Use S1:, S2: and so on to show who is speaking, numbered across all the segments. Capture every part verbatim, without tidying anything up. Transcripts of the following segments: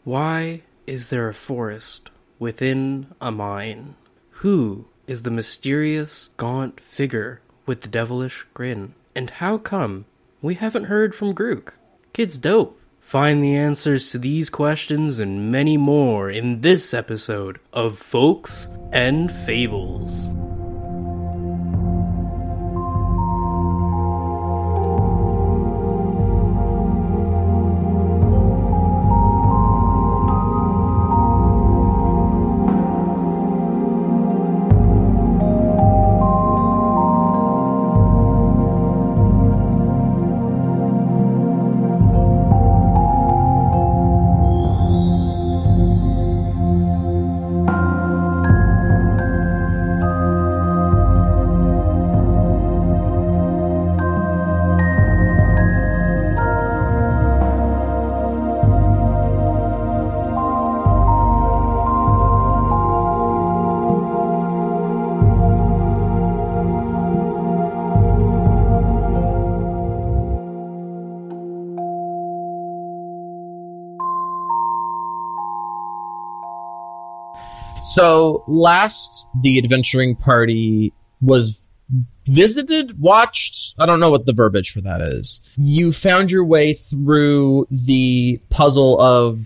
S1: Why is there a forest within a mine? Who is the mysterious, gaunt figure with the devilish grin? And how come we haven't heard from Grook? Kid's dope. Find the answers to these questions and many more in this episode of Folks and Fables.
S2: So, last the adventuring party was visited, watched, I don't know what the verbiage for that is. You found your way through the puzzle of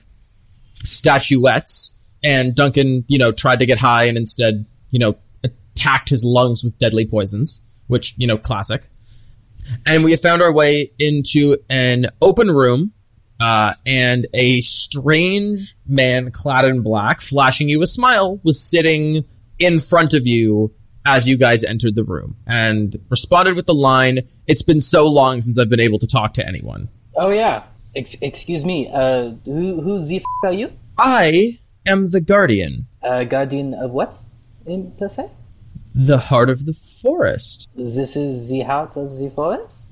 S2: statuettes, and Duncan, you know, tried to get high and instead, you know, attacked his lungs with deadly poisons, which, you know, classic. And we found our way into an open room, Uh, and a strange man clad in black, flashing you a smile, was sitting in front of you as you guys entered the room, and responded with the line, "It's been so long since I've been able to talk to anyone."
S3: Oh yeah, Ex- excuse me, uh, who, who the f*** are you?
S2: I am the Guardian.
S3: Uh, guardian of what, in per se?
S2: The heart of the forest.
S3: This is the heart of the forest?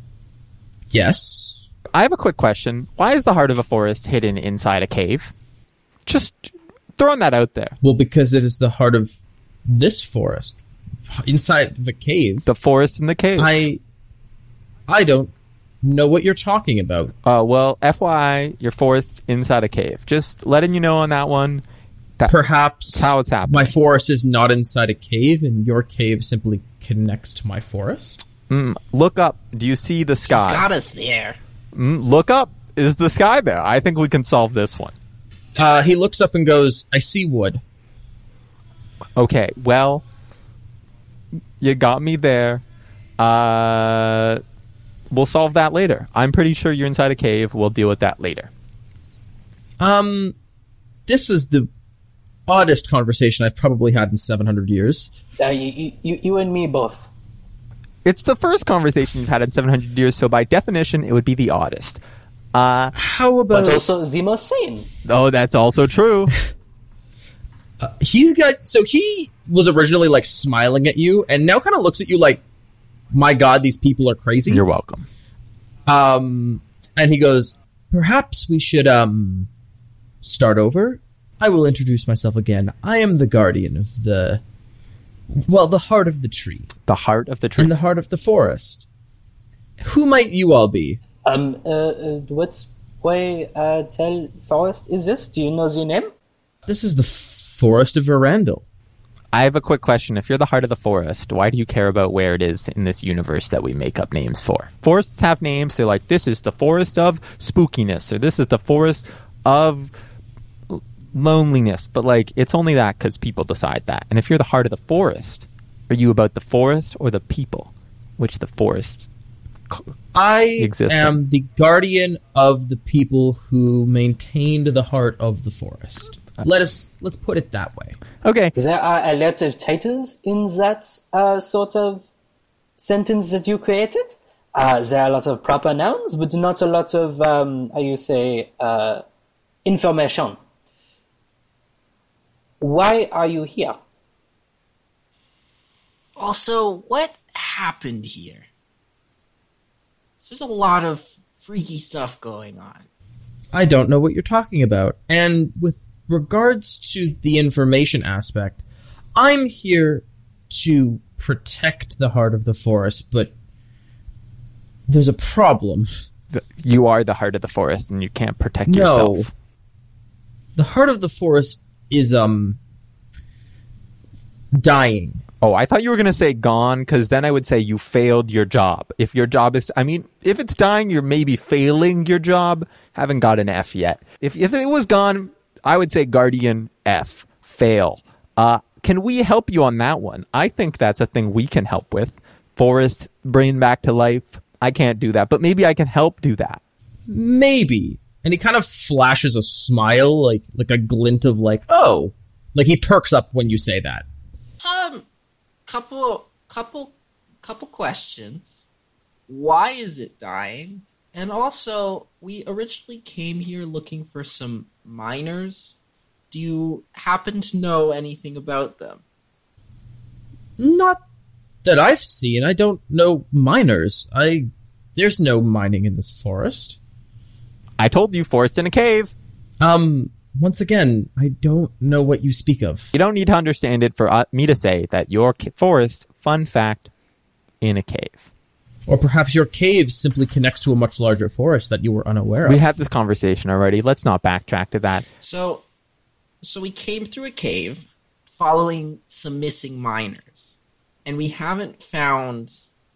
S2: Yes.
S4: I have a quick question. Why is the heart of a forest hidden inside a cave? Just throwing that out there.
S2: Well, because it is the heart of this forest. Inside the cave.
S4: The forest in the cave.
S2: I I don't know what you're talking about.
S4: Uh, well, F Y I, your forest inside a cave. Just letting you know on that one. That,
S2: Perhaps
S4: that's how it's happening.
S2: My forest is not inside a cave, and your cave simply connects to my forest.
S4: Mm, look up. Do you see the sky?
S5: He's got us there.
S4: Mm, look up. Is the sky there? I think we can solve this one.
S2: Uh, he looks up and goes, "I see wood."
S4: Okay, well, you got me there. Uh, we'll solve that later. I'm pretty sure you're inside a cave. We'll deal with that later.
S2: Um, this is the oddest conversation I've probably had in seven hundred years.
S3: Uh, you, you, you and me both.
S4: It's the first conversation you've had in seven hundred years, so by definition, it would be the oddest. Uh,
S2: How about...
S3: But also the most sane.
S4: oh, that's also true.
S2: Uh, he got... So he was originally, like, smiling at you, and now kind of looks at you like, my God, these people are crazy.
S4: You're welcome.
S2: Um, and he goes, "Perhaps we should, um, start over? I will introduce myself again. I am the guardian of the... Well, the heart of the tree.
S4: The heart of the tree.
S2: And the heart of the forest. Who might you all be?"
S3: Um, uh, uh, what way, uh, tell forest is this? Do you know the name?
S2: This is the Forest of Verandal.
S4: I have a quick question. If you're the heart of the forest, why do you care about where it is in this universe that we make up names for? Forests have names. They're like, this is the forest of spookiness, or this is the forest of loneliness. But, like, it's only that because people decide that. And if you're the heart of the forest, are you about the forest or the people which the forest
S2: I
S4: exists
S2: am
S4: in?
S2: the guardian of the people who maintained the heart of the forest. Let us, let's put it that way.
S4: Okay.
S3: There are a lot of titles in that uh, sort of sentence that you created. Uh, there are a lot of proper nouns, but not a lot of, um, how you say, uh, information. Why are you here?
S5: Also, what happened here? There's a lot of freaky stuff going on.
S2: I don't know what you're talking about. And with regards to the information aspect, I'm here to protect the heart of the forest, but there's a problem.
S4: You are the heart of the forest, and you can't protect
S2: No.
S4: yourself.
S2: the heart of the forest is, um, dying.
S4: Oh, I thought you were going to say gone, because then I would say you failed your job. If your job is, I mean, if it's dying, you're maybe failing your job. Haven't got an F yet. If if it was gone, I would say Guardian F, fail. Uh, can we help you on that one? I think that's a thing we can help with. Forest, bring back to life. I can't do that, but maybe I can help do that.
S2: Maybe. And he kind of flashes a smile, like like a glint of like, oh, like he perks up when you say that.
S5: Um, couple, couple, couple questions. Why is it dying? And also, we originally came here looking for some miners. Do you happen to know anything about them?
S2: Not that I've seen. I don't know miners. I there's no mining in this forest.
S4: I told you, forest in a cave.
S2: Um, once again, I don't know what you speak of.
S4: You don't need to understand it for uh, me to say that your ca- forest, fun fact, in a cave.
S2: Or perhaps your cave simply connects to a much larger forest that you were unaware
S4: We
S2: of.
S4: had this conversation already. Let's not backtrack to that.
S5: So, so we came through a cave following some missing miners, and we haven't found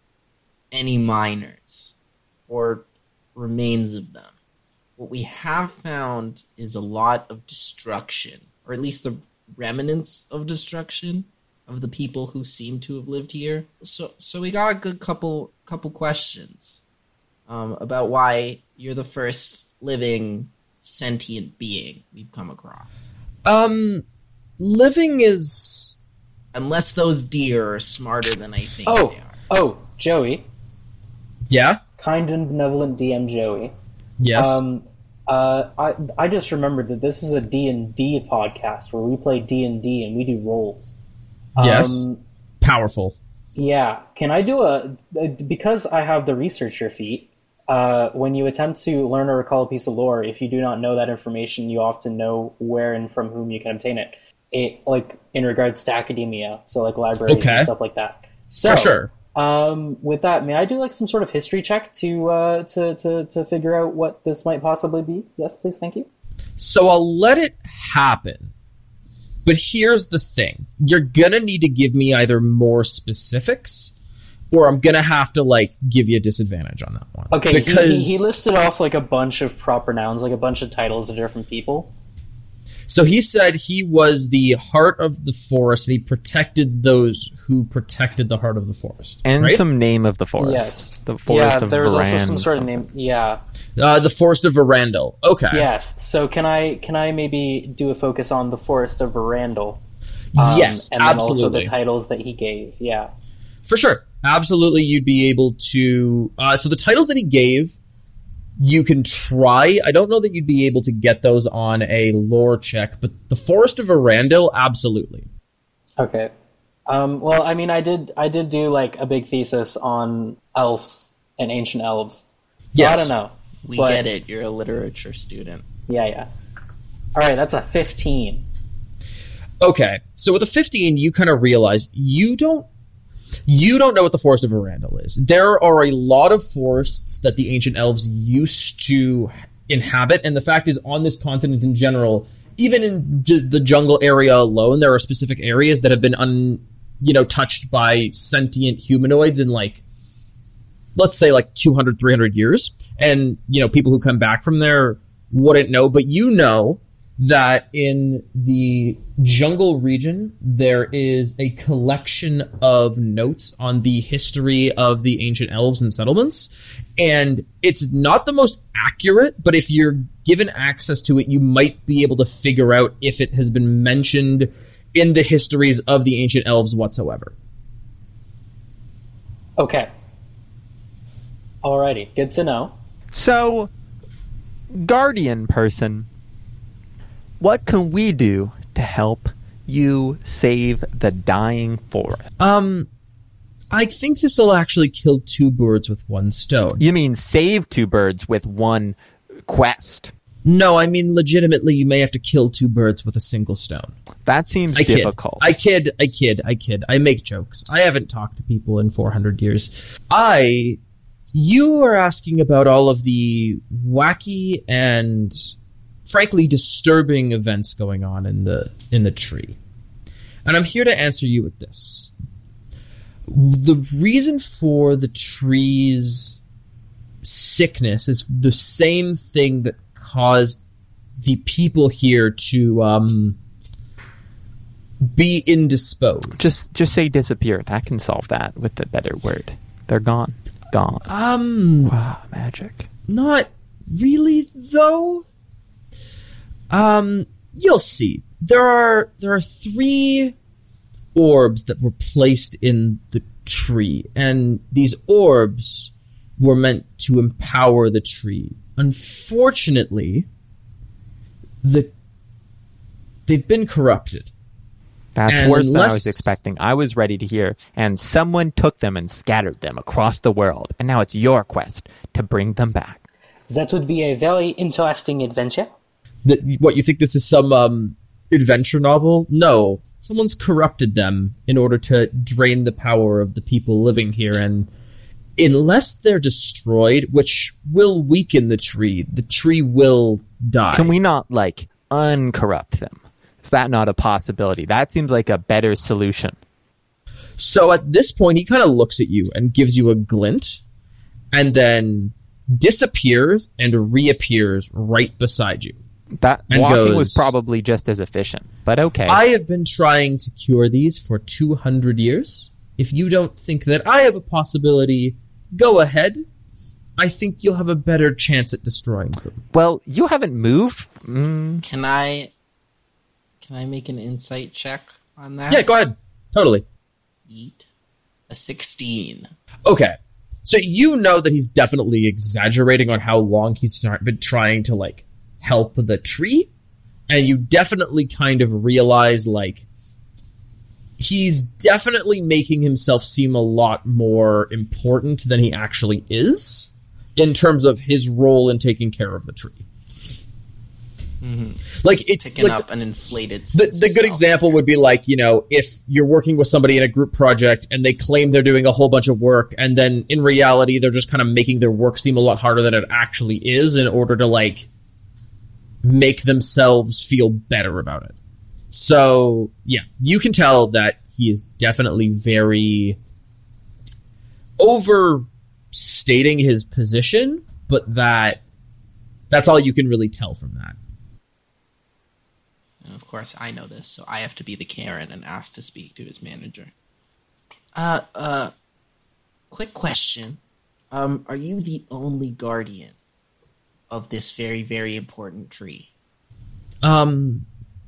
S5: any miners or remains of them. What we have found is a lot of destruction, or at least the remnants of destruction of the people who seem to have lived here. So, so we got a good couple couple questions um, about why you're the first living sentient being we've come across.
S2: Um, living is...
S5: Unless those deer are smarter than I think
S3: Oh,
S5: they are.
S3: oh, Joey.
S2: Yeah?
S3: Kind and benevolent D M Joey.
S2: Yes?
S3: Um, uh, I I just remembered that this is a D and D podcast where we play D and D and we do roles.
S2: yes?
S3: Um,
S2: Powerful.
S3: yeah. Can I do a... Because I have the researcher feat, uh, when you attempt to learn or recall a piece of lore, if you do not know that information, you often know where and from whom you can obtain it. It like in regards to academia, so like libraries
S2: Okay.
S3: and stuff like that. So,
S2: For sure.
S3: Um, with that, may I do like some sort of history check to uh, to to to figure out what this might possibly be? Yes, please, thank you.
S2: So I'll let it happen. But here's the thing. You're gonna need to give me either more specifics, or I'm gonna have to, like, give you a disadvantage on that one.
S3: Okay, he-
S2: because
S3: he, he listed off like a bunch of proper nouns, like a bunch of titles of different people.
S2: So he said he was the heart of the forest, and he protected those who protected the heart of the forest.
S4: And
S2: right?
S4: some name of the forest.
S3: Yes,
S4: The forest
S3: yeah.
S4: of
S3: There was also
S4: Varan,
S3: some sort of
S4: something.
S3: name. Yeah.
S2: Uh, the forest of Varandal. Okay.
S3: Yes. So can I can I maybe do a focus on the forest of Varandal? Um,
S2: Yes,
S3: and then also
S2: absolutely.
S3: the titles that he gave. Yeah.
S2: For sure. Absolutely, you'd be able to... Uh, so the titles that he gave, you can try. I don't know that you'd be able to get those on a lore check, but the Forest of Arandil, absolutely.
S3: Okay. Um, well, I mean, I did I did do like a big thesis on elves and ancient elves. So I
S2: Yes.
S3: don't know.
S5: We
S3: But-
S5: get it. You're a literature student.
S3: Yeah, yeah. All right, that's a fifteen.
S2: Okay, so with a fifteen, you kind of realize you don't you don't know what the Forest of Arandil is. There are a lot of forests that the ancient elves used to inhabit, and the fact is, on this continent in general, even in j- the jungle area alone, there are specific areas that have been un, you know, touched by sentient humanoids in, like, let's say, like two hundred, three hundred years. And, you know, people who come back from there wouldn't know, but you know that in the jungle region, there is a collection of notes on the history of the ancient elves and settlements. And it's not the most accurate, but if you're given access to it, you might be able to figure out if it has been mentioned in the histories of the ancient elves whatsoever.
S3: Okay. Alrighty, good to know.
S4: So, guardian person, what can we do to help you save the dying forest?
S2: Um, I think this will actually kill two birds with one stone.
S4: You mean save two birds with one quest?
S2: No, I mean legitimately you may have to kill two birds with a single stone.
S4: That seems
S2: I kid.
S4: difficult.
S2: I kid, I kid, I kid. I make jokes. I haven't talked to people in four hundred years. I... You are asking about all of the wacky and frankly disturbing events going on in the in the tree. And I'm here to answer you with this. The reason for the tree's sickness is the same thing that caused the people here to um, be indisposed.
S4: Just just say disappear. That can solve that with a better word. They're gone. Gone.
S2: Um,
S4: Wow, magic.
S2: Not really, though. Um, you'll see. There are there are three orbs that were placed in the tree, and these orbs were meant to empower the tree. Unfortunately, the they've been corrupted.
S4: That's
S2: And
S4: worse than I was
S2: unless-
S4: expecting. I was ready to hear. And someone took them and scattered them across the world. And now it's your quest to bring them back.
S3: That would be a very interesting adventure.
S2: That what you think this is some um, adventure novel? No, someone's corrupted them in order to drain the power of the people living here, and unless they're destroyed, which will weaken the tree, the tree will die.
S4: Can we not, like, uncorrupt them? Is that not a possibility? That seems like a better solution.
S2: So at this point, he kind of looks at you and gives you a glint, and then disappears and reappears right beside you.
S4: That
S2: And
S4: walking
S2: goes-
S4: was probably just as efficient. But okay.
S2: I have been trying to cure these for two hundred years. If you don't think that I have a possibility, go ahead. I think you'll have a better chance at destroying them.
S4: Well, you haven't moved. Mm,
S5: Can I can I make an insight check on that?
S2: Yeah, go ahead. Totally.
S5: Yeet. A sixteen.
S2: Okay. So you know that he's definitely exaggerating on how long he's try- been trying to, like, help the tree. And you definitely kind of realize, like, he's definitely making himself seem a lot more important than he actually is in terms of his role in taking care of the tree.
S5: Mm-hmm.
S2: Like, it's
S5: Picking
S2: like
S5: up an inflated
S2: the, the good
S5: self.
S2: example would be like, you know, if you're working with somebody in a group project and they claim they're doing a whole bunch of work, and then in reality they're just kind of making their work seem a lot harder than it actually is in order to, like, make themselves feel better about it. So, yeah, you can tell that he is definitely very overstating his position, but that that's all you can really tell from that.
S5: And of course, I know this, so I have to be the Karen and ask to speak to his manager. Uh, uh, quick question. Um, are you the only guardian of this very, very important tree?
S2: Um,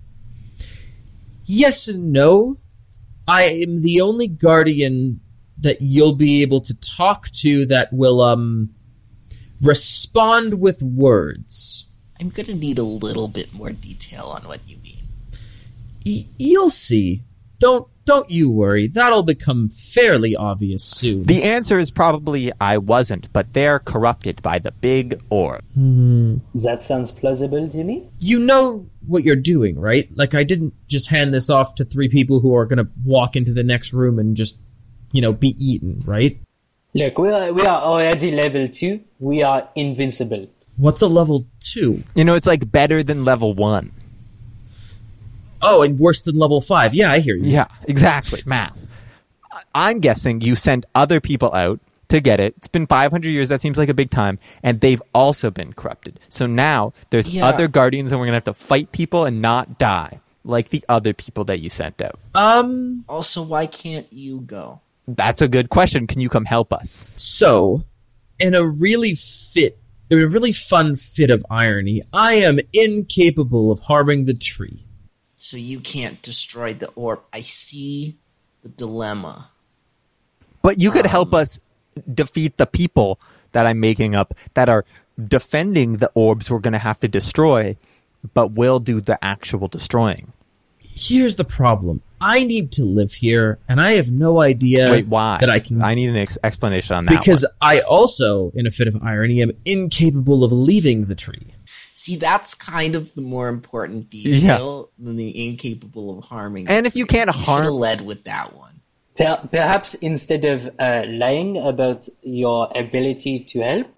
S2: yes and no. I am the only guardian that you'll be able to talk to that will, um, respond with words.
S5: I'm gonna need a little bit more detail on what you mean.
S2: Y- you'll see. Don't, don't you worry. That'll become fairly obvious soon.
S4: the answer is probably I wasn't, but they're corrupted by the big orb.
S3: That sounds plausible to me.
S2: You know what you're doing, right? Like, I didn't just hand this off to three people who are gonna walk into the next room and just, you know, be eaten, right?
S3: Look, we are, we are already level two. We are invincible.
S2: What's a level two?
S4: You know, it's like better than level one.
S2: Oh, and worse than level five. Yeah, I hear you.
S4: Yeah, exactly. Math. I- I'm guessing you sent other people out to get it. It's been five hundred years. That seems like a big time. And they've also been corrupted. So now there's
S5: Yeah.
S4: other guardians and we're going to have to fight people and not die. Like the other people that you sent out.
S2: Um,
S5: Also, why can't you go?
S4: That's a good question. Can you come help us?
S2: so, in a really fit, in a really fun fit of irony, I am incapable of harming the tree.
S5: So you can't destroy the orb. I see the dilemma.
S4: But you could help us defeat the people that I'm making up that are defending the orbs we're going to have to destroy, but will do the actual destroying.
S2: Here's the problem. I need to live here, and I have no idea
S4: Wait, why?
S2: that I can...
S4: I need an ex- explanation on that
S2: because
S4: one.
S2: I also, in a fit of irony, am incapable of leaving the tree.
S5: See, that's kind of the more important detail than the incapable of harming.
S4: And if you can't
S5: You should have
S4: harm...
S5: led with that one.
S3: Per- perhaps instead of uh, lying about your ability to help,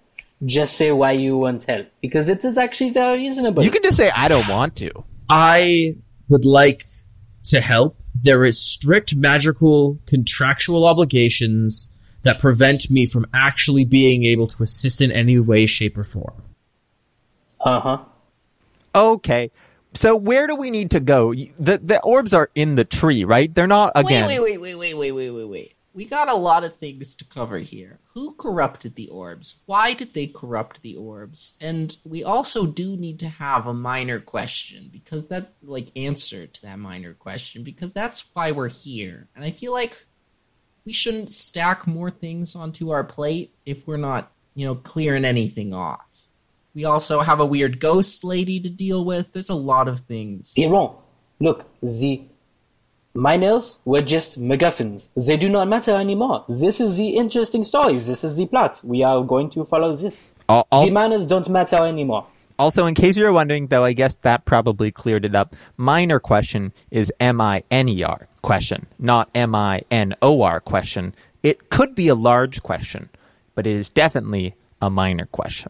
S3: just say why you want help, because it is actually very reasonable.
S4: You can just say, I don't want to.
S2: I would like to help. There is strict magical contractual obligations that prevent me from actually being able to assist in any way, shape, or form.
S3: Uh-huh.
S4: Okay. So where do we need to go? The the orbs are in the tree, right? They're not, again...
S5: Wait, wait, wait, wait, wait, wait, wait, wait. We got a lot of things to cover here. Who corrupted the orbs? Why did they corrupt the orbs? And we also do need to have a minor question, because that, like, answer to that minor question, because that's why we're here. And I feel like we shouldn't stack more things onto our plate if we're not, you know, clearing anything off. We also have a weird ghost lady to deal with. There's a lot of things.
S3: Piron, look, the miners were just MacGuffins. They do not matter anymore. This is the interesting story. This is the plot. We are going to follow this.
S4: Al-
S3: the
S4: also-
S3: miners don't matter anymore.
S4: Also, in case you're wondering, though, I guess that probably cleared it up. Minor question is M I N E R question, not M I N O R question. It could be a large question, but it is definitely a minor question.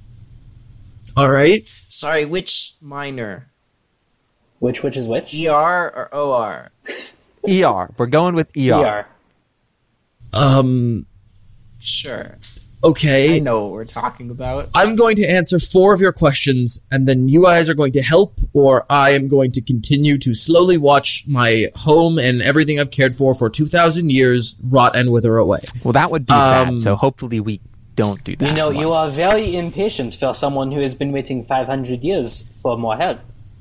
S2: All right.
S5: Sorry, which minor?
S3: Which which is which?
S5: E R or O R?
S4: E R. We're going with E R.
S3: E R.
S2: Um,
S5: Sure.
S2: okay.
S5: I know what we're talking about.
S2: I'm going to answer four of your questions, and then you guys are going to help, or I am going to continue to slowly watch my home and everything I've cared for for two thousand years rot and wither away.
S4: Well, that would be
S2: Um,
S4: sad, so hopefully we don't do that.
S3: You know,
S4: one.
S3: you are very impatient for someone who has been waiting five hundred years for more help.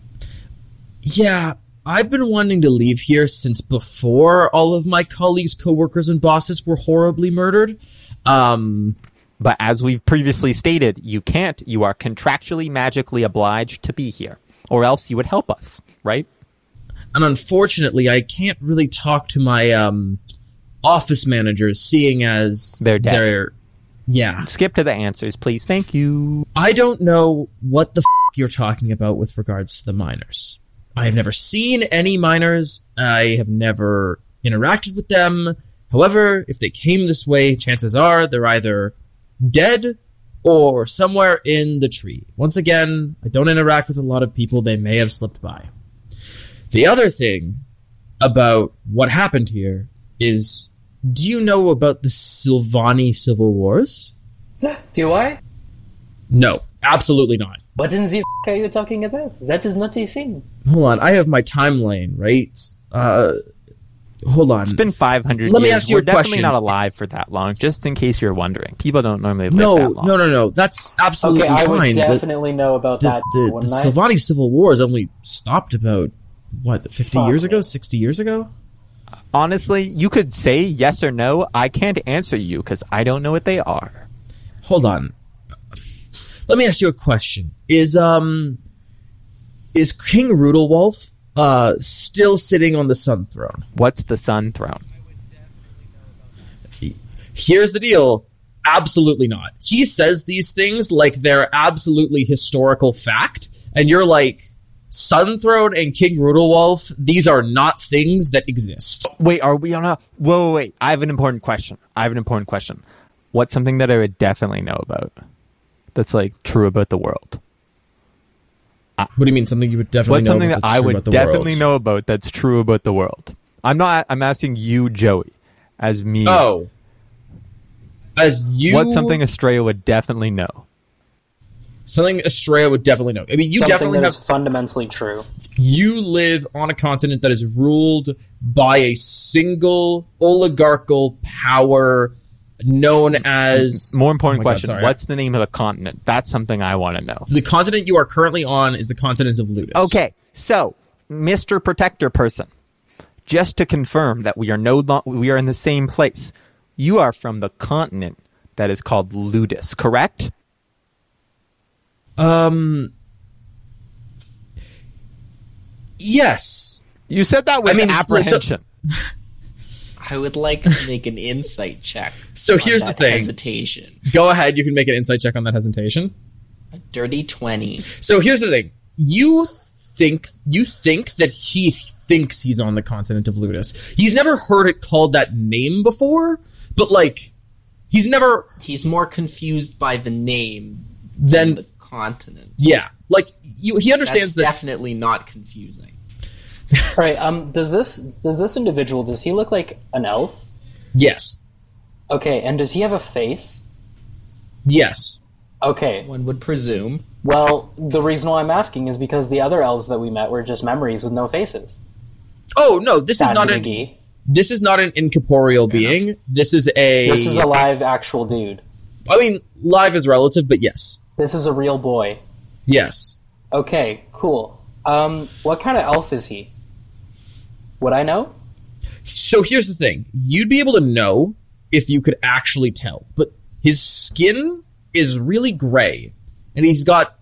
S2: Yeah, I've been wanting to leave here since before all of my colleagues, coworkers, and bosses were horribly murdered. Um,
S4: But as we've previously stated, you can't. You are contractually, magically obliged to be here, or else you would help us, right?
S2: and unfortunately, I can't really talk to my um, office managers, seeing as
S4: They're dead.
S2: They're, yeah.
S4: Skip to the answers, please. Thank you.
S2: I don't know what the f- you're talking about with regards to the miners. I have never seen any miners. I have never interacted with them. However, if they came this way, chances are they're either dead or somewhere in the tree. Once again, I don't interact with a lot of people. They may have slipped by. The other thing about what happened here is, do you know about the Silvani Civil Wars?
S3: Do I?
S2: No, absolutely not.
S3: What in the f*** are you talking about? That is not a thing.
S2: Hold on, I have my timeline, right? Uh, hold on.
S4: It's been five hundred
S2: Let me
S4: years.
S2: ask you
S4: We're
S2: a
S4: definitely
S2: question.
S4: not alive for that long, just in case you're wondering. People don't normally live
S2: no,
S4: that long.
S2: no, no, no. That's absolutely
S3: Okay, I would
S2: fine. but
S3: definitely know about
S2: the,
S3: that,
S2: the, the
S3: wouldn't I?
S2: Silvani Civil Wars only stopped about, what, fifty
S3: Fuck
S2: years
S3: me.
S2: ago? sixty years ago?
S4: Honestly, you could say yes or no. I can't answer you because I don't know what they are.
S2: Hold on. Let me ask you a question. Is, um... Is King Rudolwolf, uh, still sitting on the Sun Throne?
S4: What's the Sun Throne?
S2: Here's the deal. Absolutely not. He says these things like they're absolutely historical fact, and you're like, Sun Throne and King Rudolwolf, these are not things that exist.
S4: Wait, are we on a... Whoa, wait, wait. I have an important question. I have an important question. What's something that I would definitely know about that's, like, true about the world?
S2: What do you mean, something you would definitely
S4: What's
S2: know
S4: something
S2: about
S4: that
S2: that's
S4: I
S2: true
S4: would
S2: about the
S4: definitely
S2: world?
S4: know about that's true about the world? I'm not... I'm asking you, Joey, as me.
S2: Oh. As you...
S4: What's something Estrella would definitely know?
S2: Something Estrella would definitely know. I mean, you
S3: Something
S2: definitely
S3: that
S2: have...
S3: is fundamentally true.
S2: You live on a continent that is ruled by a single oligarchical power known as...
S4: More important
S2: Oh my God,
S4: question.
S2: sorry.
S4: What's the name of the continent? That's something I want to know.
S2: The continent you are currently on is the continent of Ludus.
S4: Okay, so, Mister Protector Person, just to confirm that we are no lo- we are in the same place, you are from the continent that is called Ludus, correct?
S2: Um... Yes.
S4: You said that with
S2: I mean,
S4: apprehension.
S5: I would like to make an insight check.
S2: So
S5: on
S2: here's the
S5: that
S2: thing.
S5: Hesitation.
S2: Go ahead, you can make an insight check on that hesitation.
S5: A dirty twenty.
S2: So here's the thing. You think you think that he thinks he's on the continent of Ludus. He's never heard it called that name before, but like He's never
S5: He's more confused by the name
S2: then
S5: than the continent.
S2: yeah, like you. He understands
S5: That's
S2: that.
S5: definitely not confusing.
S3: All right. Um. Does this does this individual does he look like an elf?
S2: Yes,
S3: Okay. And does he have a face?
S2: yes.
S3: Okay.
S5: One would presume.
S3: Well, the reason why I'm asking is because the other elves that we met were just memories with no faces.
S2: Oh no, this is not
S3: Tasha
S2: an
S3: McGee.
S2: this is not an incorporeal being. This is a.
S3: This is a live, actual dude.
S2: I mean, live is relative, but yes,
S3: This is a real boy.
S2: yes.
S3: Okay. Cool. Um. What kind of elf is he? Would I know?
S2: So here's the thing: you'd be able to know if you could actually tell, but his skin is really gray, and he's got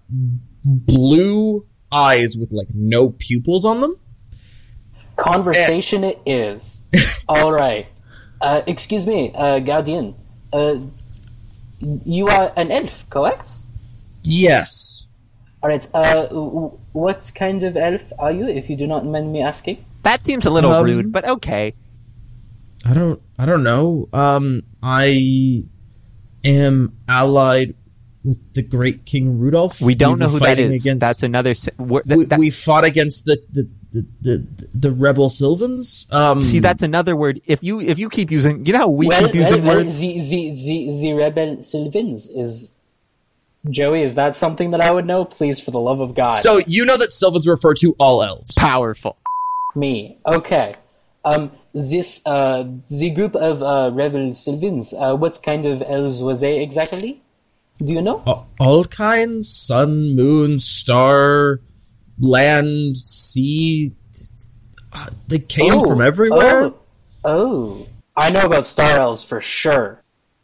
S2: blue eyes with like no pupils on them.
S3: Conversation it is. All right. Uh, excuse me, uh, Guardian. Uh, you are an elf, correct?
S2: Yes.
S3: All right. Uh, w- what kind of elf are you, if you do not mind me asking?
S4: That seems a little
S2: Um,
S4: rude, but okay.
S2: I don't. I don't know. Um, I am allied with the great King Rudolph.
S4: We don't know
S2: were
S4: who that
S2: fighting
S4: is.
S2: Against,
S4: That's another. s- wor- th-
S2: we,
S4: that-
S2: we fought against the the, the, the, the rebel Sylvans. Um,
S4: see, that's another word. If you if you keep using, you know how we
S3: well,
S4: keep using
S3: well, well,
S4: words.
S3: the, the, the, the rebel Sylvans is... Joey, is that something that I would know? Please, for the love of God.
S2: so you know that Sylvans refer to all elves.
S4: Powerful.
S3: Me. Okay. Um, this, uh, the group of, uh, rebel Sylvans, uh, what kind of elves was they exactly? Do you know?
S2: A- All kinds: sun, moon, star, land, sea. Uh, they came
S3: Oh,
S2: from everywhere.
S3: Oh, oh. I know about star elves for sure.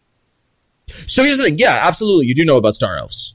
S2: So here's the thing: yeah, absolutely, you do know about star elves.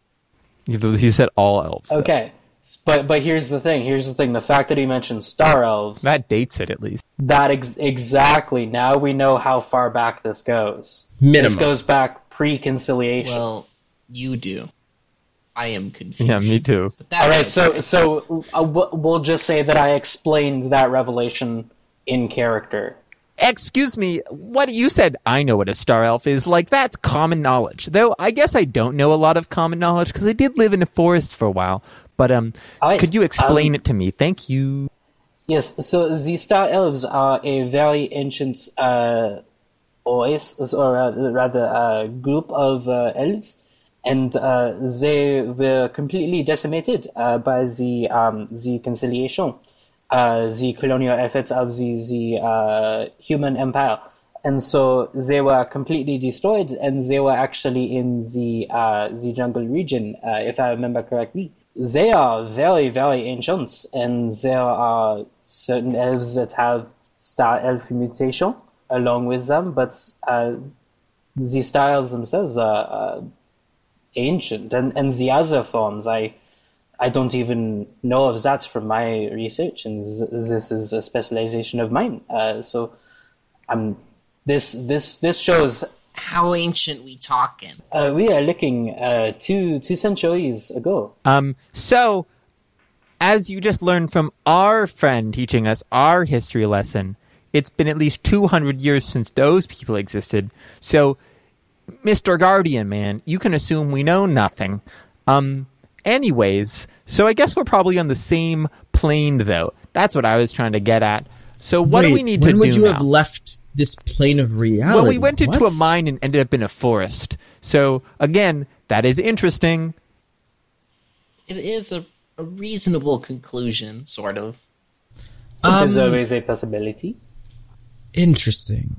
S4: He said all elves. though.
S3: Okay. S- But but here's the thing. Here's the thing. The fact that he mentioned star elves, that,
S4: That dates it at least.
S3: ex- exactly. Now we know how far back this goes.
S2: Minimum.
S3: This goes back pre-conciliation.
S5: Well, you do. I am confused.
S4: Yeah, me too.
S5: But that's
S3: All right. So
S5: okay.
S3: so uh, w- we'll just say that I explained that revelation in character.
S4: Excuse me, what you said, I know what a star elf is, like that's common knowledge. Though I guess I don't know a lot of common knowledge because I did live in a forest for a while. But um,
S3: Alright,
S4: could you explain
S3: um,
S4: it to me? Thank you.
S3: Yes, so the Star Elves are a very ancient uh, oasis, or uh, rather a group of uh, elves, and uh, they were completely decimated uh, by the um, the conciliation, uh, the colonial efforts of the, the uh, human empire. And so they were completely destroyed, and they were actually in the uh, the jungle region, uh, if I remember correctly. They are very, very ancient, and there are certain elves that have star elf mutation along with them, but uh, the star elves themselves are uh, ancient, and, and the other forms, I I don't even know of that from my research, and z- this is a specialization of mine. Uh, so, um, this this this shows.
S5: How ancient we talking?
S3: Uh, we are looking uh, two two centuries ago.
S4: Um, so, as you just learned from our friend teaching us our history lesson, it's been at least two hundred years since those people existed. So, Mister Guardian, man, you can assume we know nothing. Um, anyways, so I guess we're probably on the same plane, though. That's what I was trying to get at. So what do
S2: Wait,
S4: we need to
S2: when
S4: do
S2: would you
S4: now?
S2: have left this plane of reality?
S4: Well, we went into
S2: What?
S4: a mine and ended up in a forest. So, again, that is interesting.
S5: It is a, a reasonable conclusion, sort of.
S3: It is
S2: Um,
S3: always a possibility.
S2: Interesting.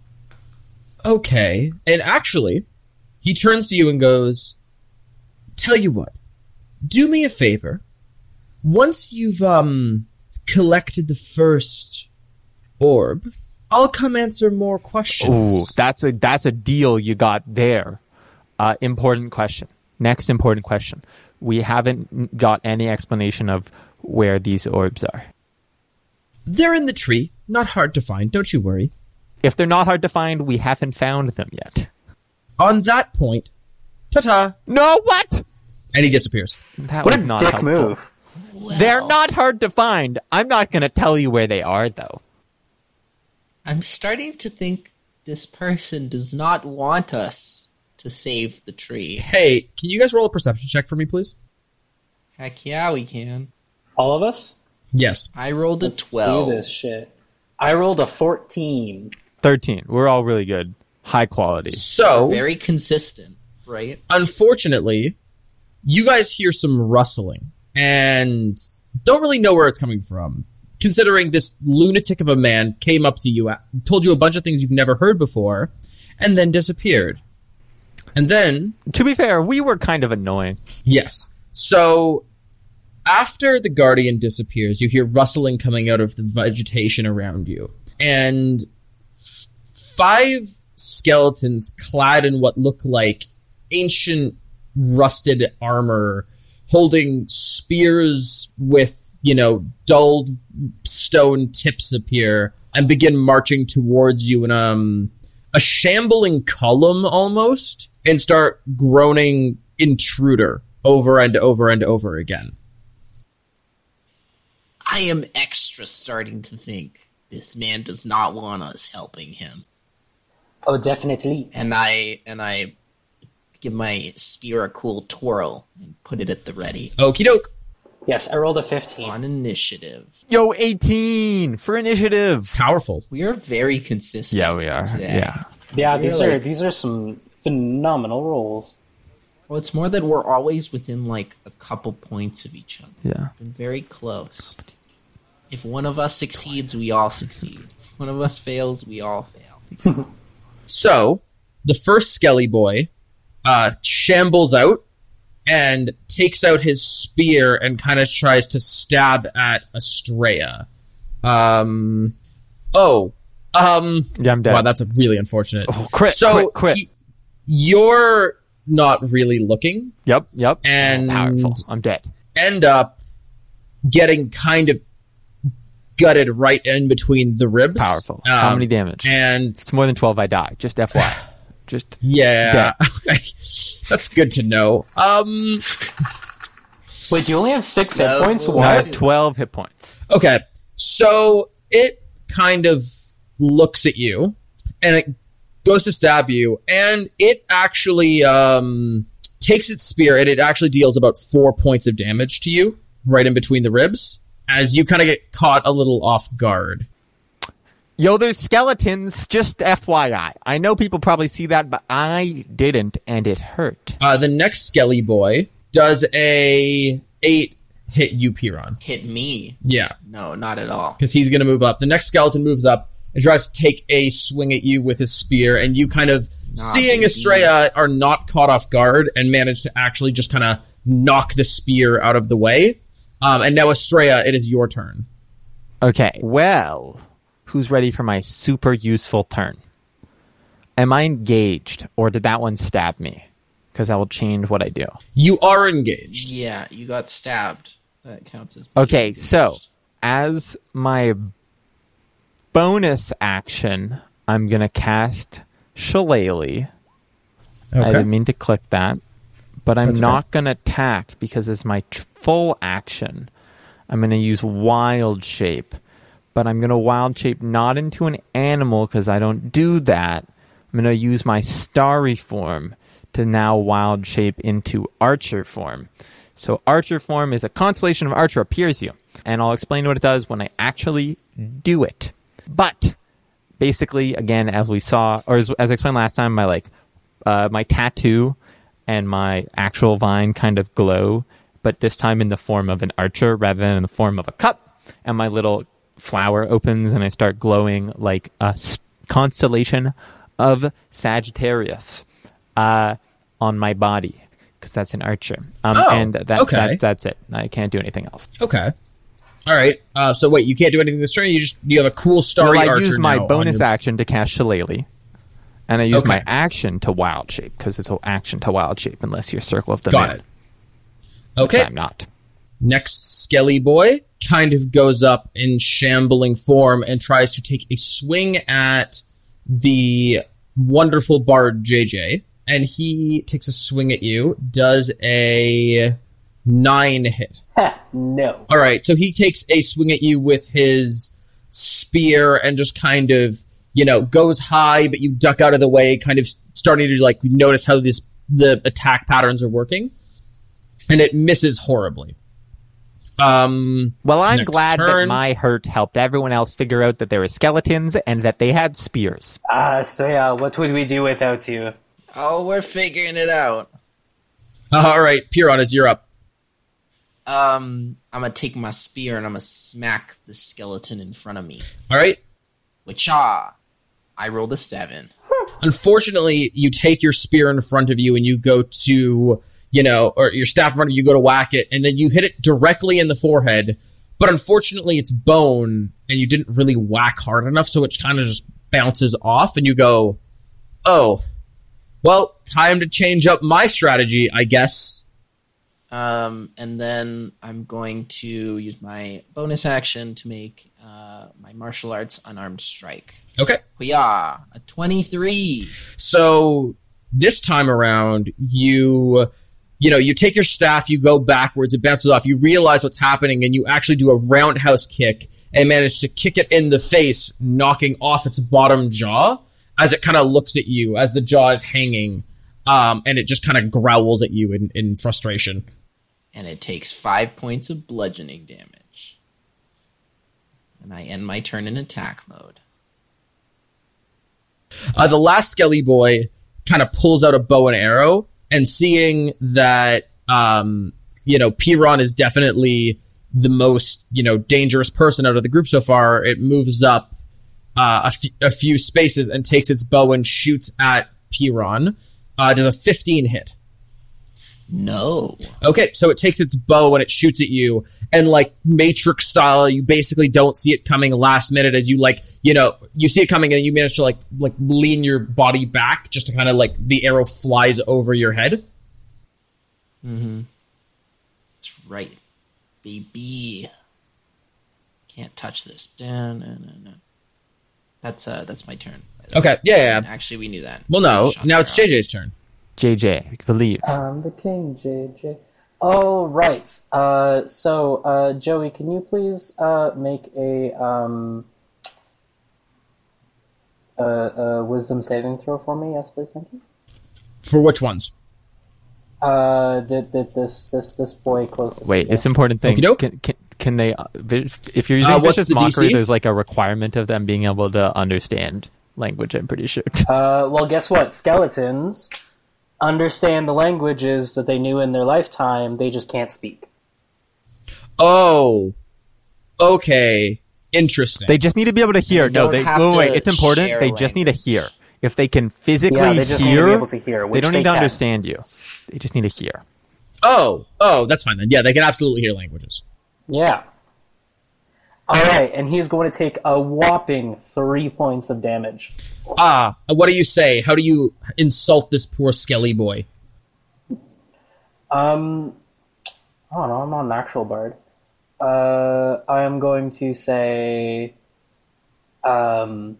S2: Okay. And actually, he turns to you and goes, tell you what, do me a favor. Once you've, um, collected the first orb, I'll come answer more questions.
S4: Ooh, that's a that's a deal you got there. Uh, important question. Next important question. We haven't got any explanation of where these orbs are.
S2: They're in the tree. Not hard to find, don't you worry.
S4: If they're not hard to find, we haven't found them yet.
S2: On that point, ta-ta,
S4: No, what?
S2: and he disappears.
S4: That
S3: What
S4: was
S3: a
S4: not
S3: dick
S4: helpful.
S3: move.
S4: They're not hard to find. I'm not going to tell you where they are, though.
S5: I'm starting to think this person does not want us to save the tree.
S2: Hey, can you guys roll a perception check for me, please?
S5: Heck yeah, we can.
S3: All of us?
S2: Yes.
S5: I rolled a
S3: Let's
S5: twelve.
S3: do this shit. I rolled a fourteen.
S4: thirteen. We're all really good. High quality.
S2: So,
S5: Very consistent, right?
S2: unfortunately, you guys hear some rustling and don't really know where it's coming from, considering this lunatic of a man came up to you, told you a bunch of things you've never heard before, and then disappeared. And then,
S4: To be fair, we were kind of annoying.
S2: yes. So, after the Guardian disappears, you hear rustling coming out of the vegetation around you. And f- five skeletons clad in what look like ancient rusted armor, holding spears with, you know, dulled stone tips appear and begin marching towards you in um, a shambling column almost, and start groaning intruder over and over and over again.
S5: I am extra starting to think this man does not want us helping him.
S3: Oh, definitely.
S5: And I and I give my spear a cool twirl and put it at the ready.
S2: Okie doke.
S3: Yes, I rolled a fifteen.
S5: On initiative.
S4: Yo, eighteen for initiative.
S2: Powerful.
S5: We are very consistent.
S4: Yeah, we are.
S5: today.
S4: Yeah.
S3: Yeah, these
S5: Really?
S3: are these are some phenomenal rolls.
S5: Well, it's more that we're always within like a couple points of each other.
S4: Yeah.
S5: Been very close. If one of us succeeds, we all succeed. If one of us fails, we all fail.
S2: So, the first Skelly boy uh, shambles out and takes out his spear and kind of tries to stab at Estrella. Um, oh, um,
S4: Yeah, I'm dead.
S2: wow, that's a really unfortunate.
S4: Oh, crit,
S2: so
S4: crit, crit.
S2: he- you're not really looking,
S4: Yep, yep.
S2: and
S4: Powerful. I'm dead.
S2: end up getting kind of gutted right in between the ribs.
S4: Powerful. How
S2: Um,
S4: many damage?
S2: And
S4: It's more than twelve, I die. Just F Y I. Just
S2: yeah, okay. That's good to know. Um,
S3: Wait, do you only have six hit
S5: No.
S3: points?
S5: No,
S4: I
S3: What?
S4: have twelve hit points.
S2: okay, so it kind of looks at you, and it goes to stab you, and it actually um, takes its spear, and it actually deals about four points of damage to you, right in between the ribs, as you kind of get caught a little off guard.
S4: Yo, there's skeletons. Just F Y I. I know people probably see that, but I didn't, and it hurt.
S2: Uh, the next Skelly boy does a eight hit you, Piron.
S5: Hit me?
S2: Yeah,
S5: No, not at all.
S2: because he's going to move up. The next skeleton moves up and tries to take a swing at you with his spear, and you kind of, seeing
S5: baby.
S2: Estrella, are not caught off guard and manage to actually just kind of knock the spear out of the way. Um, and now, Estrella, it is your turn.
S4: Okay. Well, who's ready for my super useful turn? Am I engaged, or did that one stab me? Because that will change what I do.
S2: You are engaged.
S5: Yeah, you got stabbed. That counts as
S4: Okay,
S5: being
S4: so
S5: engaged.
S4: as my bonus action, I'm going to cast Shillelagh. I
S2: Okay.
S4: didn't mean to click that, but I'm
S2: That's
S4: not going to attack because as my tr- full action, I'm going to use Wild Shape. But I'm going to Wild Shape not into an animal because I don't do that. I'm going to use my Starry form to now Wild Shape into Archer form. So Archer form is a constellation of Archer appears you. And I'll explain what it does when I actually do it. But basically, again, as we saw, or as, as I explained last time, my like uh, my tattoo and my actual vine kind of glow, but this time in the form of an archer rather than in the form of a cup. And my little flower opens and I start glowing like a s- constellation of Sagittarius uh, on my body, because that's an archer. Um,
S2: Oh,
S4: and that,
S2: okay.
S4: that that's it. I can't do anything else.
S2: Okay. All right. Uh, so wait, you can't do anything this turn. You just you have a cool starry
S4: Well, I
S2: archer
S4: use my
S2: now on
S4: bonus
S2: your-
S4: action to cast Shillelagh, and I use
S2: Okay.
S4: my action to Wild Shape because it's an action to Wild Shape unless you're Circle of the
S2: Got
S4: Moon.
S2: it.
S4: which
S2: Okay.
S4: I'm not.
S2: Next Skelly boy kind of goes up in shambling form and tries to take a swing at the wonderful bard J J. And he takes a swing at you, does a nine hit.
S3: Heh, no.
S2: All right, so he takes a swing at you with his spear and just kind of you know, goes high, but you duck out of the way, kind of starting to like notice how this the attack patterns are working, and it misses horribly. Um,
S4: well, I'm
S2: next
S4: glad
S2: turn.
S4: that my hurt helped everyone else figure out that there were skeletons and that they had spears.
S3: Ah, Stoya, what would we do without you?
S5: Oh, we're figuring it out.
S2: All right, Piranhas, you're up.
S5: Um, I'm gonna take my spear and I'm gonna smack the skeleton in front of me.
S2: All right.
S5: Which ah, I rolled a seven.
S2: Unfortunately, you take your spear in front of you and you go to, you know, or your staff in front of you, you go to whack it, and then you hit it directly in the forehead. But unfortunately, it's bone, and you didn't really whack hard enough, so it kind of just bounces off, and you go, oh, well, time to change up my strategy, I guess.
S5: Um, and then I'm going to use my bonus action to make uh, my martial arts unarmed strike.
S2: Okay.
S5: Yeah, a twenty-three.
S2: So this time around, you, you know, you take your staff, you go backwards, it bounces off, you realize what's happening, and you actually do a roundhouse kick and manage to kick it in the face, knocking off its bottom jaw as it kind of looks at you, as the jaw is hanging, um, and it just kind of growls at you in, in frustration.
S5: And it takes five points of bludgeoning damage. And I end my turn in attack mode.
S2: Uh, the last Skelly boy kind of pulls out a bow and arrow, and seeing that, um, you know, Piran is definitely the most, you know, dangerous person out of the group so far, it moves up uh, a, f- a few spaces and takes its bow and shoots at Piran. Uh, does a fifteen hit?
S5: No.
S2: Okay, so it takes its bow and it shoots at you, and like Matrix style, you basically don't see it coming last minute as you like, you know, you see it coming and you manage to like like lean your body back just to kind of like the arrow flies over your head.
S5: Mm-hmm. That's right, baby. Can't touch this. No, no, no, no. That's uh, that's my turn.
S2: Okay, yeah, yeah.
S5: Actually, we knew that.
S2: Well, no,
S5: Shot
S2: now it's
S5: her
S2: J J's turn.
S4: J J, I believe.
S3: I'm the king, J J. Oh, right. Uh, so, uh, Joey, can you please uh, make a um, uh, uh, wisdom saving throw for me? Yes, please, thank you.
S2: For which ones?
S3: Uh, that that this this this boy closest.
S4: Wait,
S3: to me.
S4: it's an important thing.
S2: Okey-doke.
S4: Can, can, can they, uh, vi- if you're using
S2: Uh, what's
S4: vicious
S2: the
S4: mockery,
S2: D C?
S4: there's like a requirement of them being able to understand language, I'm pretty sure.
S3: Uh, well, guess what? Skeletons understand the languages that they knew in their lifetime. They just can't speak.
S2: Oh, okay, interesting.
S4: They just need to be able to hear.
S5: They
S4: no,
S5: don't
S4: they
S5: have
S4: wait, wait,
S5: to
S4: it's important.
S5: share
S4: They just need to hear. If they can physically
S3: Yeah, they just need
S4: hear,
S3: to be able to hear,
S4: they
S3: which
S4: don't
S3: they
S4: need to
S3: can.
S4: understand you. They just need to hear.
S2: oh, oh, that's fine then. Yeah, they can absolutely hear languages.
S3: Yeah. All right, and he's going to take a whopping three points of damage.
S2: Ah, what do you say? How do you insult this poor Skelly boy?
S3: Um, I don't know. I'm not an actual bard. Uh, I am going to say, um,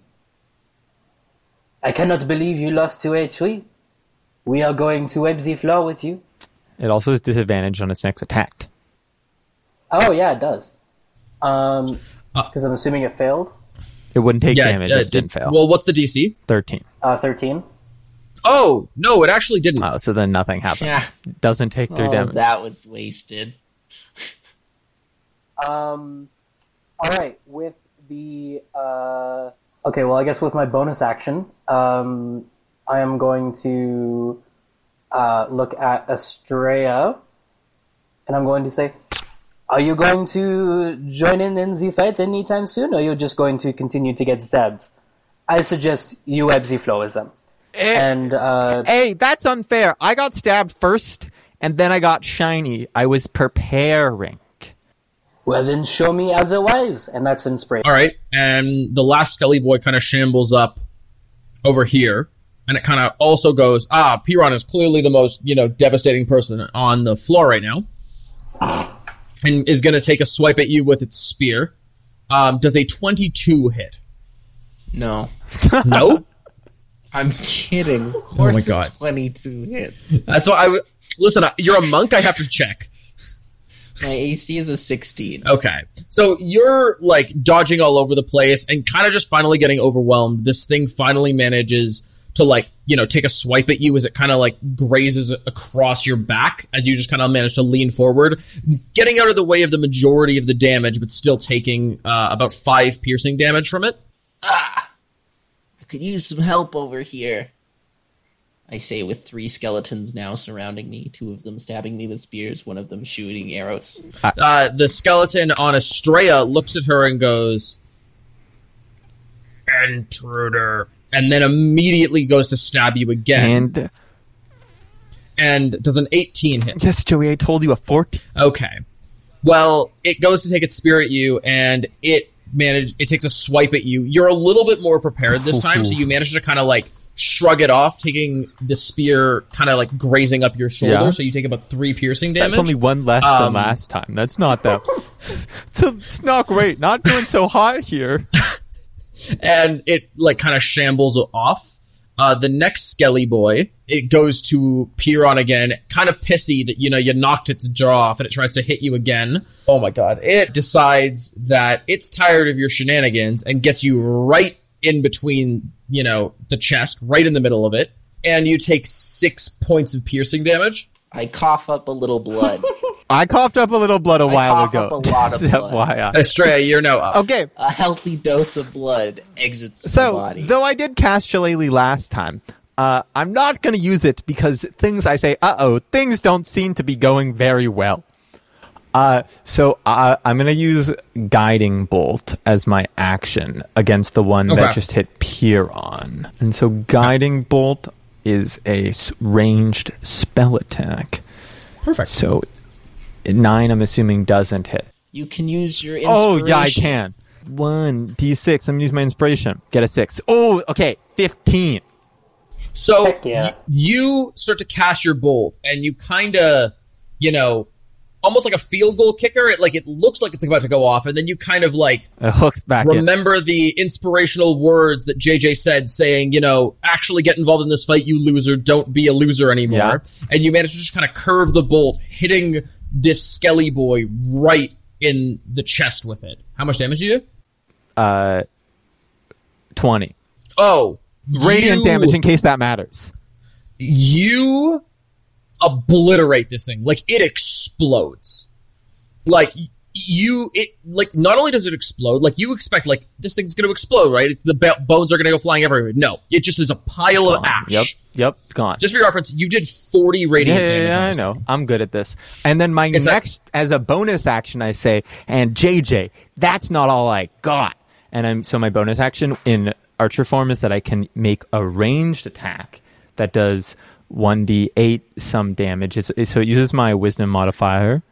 S3: I cannot believe you lost to H three. We are going to web the floor with you.
S4: It also is disadvantaged on its next attack.
S3: Oh yeah, it does. Um, because I'm assuming it failed.
S4: It wouldn't take damage
S2: uh,
S4: if it didn't fail.
S2: Well, what's the D C?
S4: thirteen.
S3: Uh, thirteen.
S2: Oh, no, it actually didn't.
S4: Oh, so then nothing happens.
S5: Yeah.
S4: Doesn't take three
S5: Oh,
S4: damage.
S5: that was wasted.
S3: Um, all right, with the uh, okay, well, I guess with my bonus action, um, I am going to uh, look at Estrella, and I'm going to say, "Are you going to join in in the fight anytime soon, or are you just going to continue to get stabbed? I suggest you web the floor with them." And uh,
S4: Hey, that's unfair. I got stabbed first, and then I got shiny. I was preparing.
S3: well, then show me otherwise, and that's inspiration.
S2: All right, and the last Skelly boy kind of shambles up over here, and it kind of also goes, ah, Piran is clearly the most, you know, devastating person on the floor right now, and is going to take a swipe at you with its spear. Um, does a twenty-two hit?
S5: No.
S2: No?
S5: I'm kidding. Of course
S2: my
S5: it's
S2: God.
S5: twenty-two hits.
S2: That's why I w- listen, I- you're a monk, I have to check.
S5: My A C is a sixteen.
S2: Okay. So you're like dodging all over the place and kind of just finally getting overwhelmed. This thing finally manages to like, you know, take a swipe at you as it kind of like grazes across your back as you just kind of manage to lean forward, getting out of the way of the majority of the damage, but still taking uh, about five piercing damage from it.
S5: Ah! I could use some help over here. I say with three skeletons now surrounding me, two of them stabbing me with spears, one of them shooting arrows.
S2: Uh, the skeleton on Estrella looks at her and goes, "Intruder," and then immediately goes to stab you again.
S4: And
S2: And does an eighteen hit?
S4: yes, Joey, I told you a fourteen.
S2: Okay. Well, it goes to take its spear at you, and it manage it takes a swipe at you. You're a little bit more prepared this time, so you manage to kind of like shrug it off, taking the spear kind of like grazing up your shoulder,
S4: Yeah.
S2: so you take about three piercing damage.
S4: That's only one less
S2: Um,
S4: than last time. That's not that. it's, it's not great. Not doing so hot here.
S2: And it like kind of shambles off. Uh, the next Skelly boy, it goes to peer on again, kind of pissy that, you know, you knocked its jaw off and it tries to hit you again. Oh my god. It decides that it's tired of your shenanigans and gets you right in between, you know, the chest, right in the middle of it. And you take six points of piercing damage.
S5: I cough up a little blood.
S4: I coughed up a little blood a
S5: I
S4: while
S5: cough
S4: ago.
S5: up a lot of
S4: Just
S5: blood.
S4: F Y I.
S2: Estrella, you're now up.
S4: Okay,
S5: A healthy dose of blood exits my
S4: so
S5: body.
S4: though I did cast Shillelagh last time, uh, I'm not going to use it because things I say, uh-oh, things don't seem to be going very well. Uh, so uh, I'm going to use Guiding Bolt as my action against the one
S2: Okay.
S4: that just hit Piron. And so Guiding Bolt is a s- ranged spell attack.
S2: Perfect.
S4: So nine, I'm assuming, doesn't hit.
S5: You can use your inspiration.
S4: Oh, yeah, I can. One, D six. I'm going to use my inspiration. Get a six. Oh, okay. fifteen.
S2: So
S3: Heck yeah.
S2: y- you start to cast your bolt, and you kind of, you know, almost like a field goal kicker. It like it looks like it's about to go off, and then you kind of like
S4: It hooks back in.
S2: remember the inspirational words that J J said, saying, you know, actually get involved in this fight, you loser. Don't be a loser anymore.
S4: Yeah.
S2: And you manage to just kind of curve the bolt, hitting this Skelly boy right in the chest with it. How much damage do you do?
S4: Uh, twenty.
S2: Oh,
S4: Radiant
S2: you-
S4: damage in case that matters.
S2: You obliterate this thing. Like, it explodes. Like, y- you, it, like, not only does it explode, like, you expect, like, this thing's gonna explode, right? The b- bones are gonna go flying everywhere. No. It just is a pile of ash.
S4: Yep, yep, it's gone.
S2: Just for your reference, you did forty
S4: yeah,
S2: radiant
S4: yeah,
S2: damage.
S4: yeah,
S2: on
S4: I
S2: this
S4: know.
S2: thing.
S4: I'm good at this. And then my
S2: It's a-
S4: next, as a bonus action, I say, and J J, that's not all I got. And I'm so my bonus action in Archer form is that I can make a ranged attack that does one d eight some damage. It's, it- so it uses my Wisdom modifier,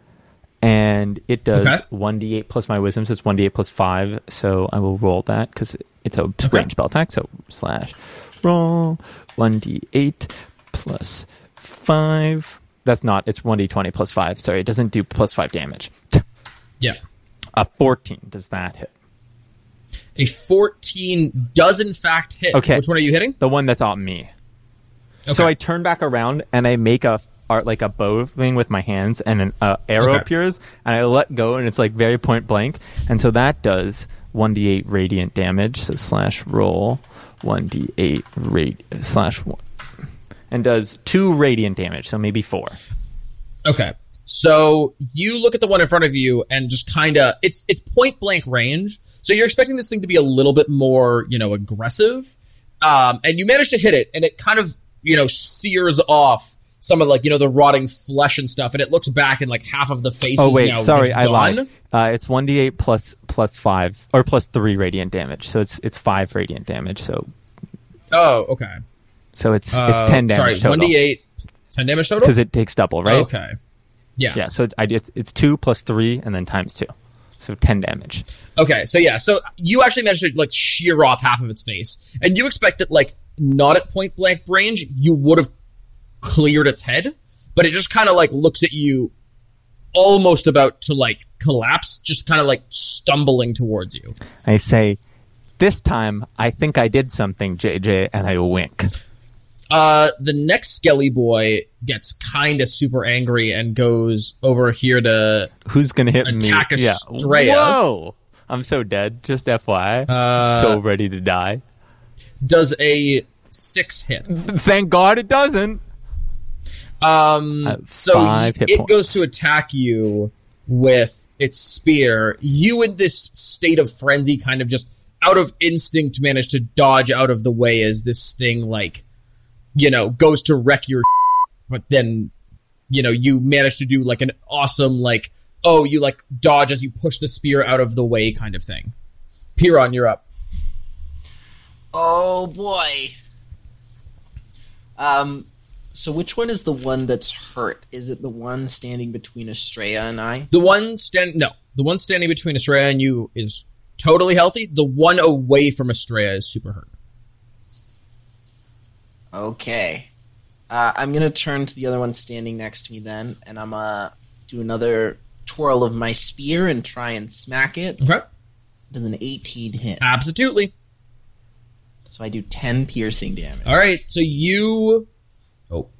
S4: and it does
S2: Okay.
S4: one d eight plus my Wisdom, so it's one d eight plus five. So I will roll that because it's a ranged spell attack. So slash roll one d eight plus five. That's not. It's one d twenty plus five. Sorry, it doesn't do plus five damage.
S2: Yeah.
S4: A fourteen. Does that hit?
S2: A fourteen does in fact hit.
S4: Okay.
S2: Which one are you hitting?
S4: The one that's on me. So
S2: Okay.
S4: I turn back around and I make a art like a bow thing with my hands, and an uh, arrow
S2: Okay.
S4: appears, and I let go, and it's like very point blank, and so that does one d eight radiant damage. So slash roll one d eight rad slash one, and does two radiant damage. So maybe four.
S2: Okay. So you look at the one in front of you and just kind of it's it's point blank range. So you're expecting this thing to be a little bit more, you know, aggressive. Um, and you manage to hit it, and it kind of, you know, sears off some of like, you know, the rotting flesh and stuff, and it looks back and like half of the face
S4: Oh
S2: is
S4: wait,
S2: now
S4: sorry,
S2: just
S4: I
S2: gone.
S4: lied. Uh, it's one d eight plus plus five or plus three radiant damage. So it's it's five radiant damage. So
S2: Oh, okay.
S4: so it's
S2: Uh,
S4: it's ten damage
S2: sorry,
S4: total.
S2: one d eight, ten damage total?
S4: Because it takes double, right?
S2: Okay. Yeah.
S4: Yeah, so I it's, it's two plus three and then times two, so ten damage.
S2: Okay, so yeah, so you actually managed to like shear off half of its face, and you expect that like not at point blank range you would have cleared its head, but it just kind of like looks at you, almost about to like collapse, just kind of like stumbling towards you.
S4: I say, this time I think I did something, J J, and I wink.
S2: Uh, the next Skelly boy gets kind of super angry and goes over here to
S4: Who's gonna hit
S2: attack
S4: me?
S2: Estrella.
S4: Yeah. Whoa! I'm so dead. Just F Y I.
S2: Uh,
S4: so ready to die.
S2: Does a six hit.
S4: Thank God it doesn't.
S2: Um, so
S4: five hit
S2: it
S4: points.
S2: goes to attack you with its spear. You, in this state of frenzy, kind of just out of instinct manage to dodge out of the way as this thing, like, you know, goes to wreck your but then, you know, you manage to do like an awesome, like, oh, you like dodge as you push the spear out of the way kind of thing. Piron, you're up.
S5: Oh boy. Um, so which one is the one that's hurt? Is it the one standing between Estrella and I?
S2: The one stand no, the one standing between Estrella and you is totally healthy. The one away from Estrella is super hurt.
S5: Okay. Uh, I'm gonna turn to the other one standing next to me then, and I'm gonna do another twirl of my spear and try and smack it.
S2: Okay.
S5: Does an eighteen hit?
S2: Absolutely.
S5: So I do ten piercing damage.
S2: All right, so you oh.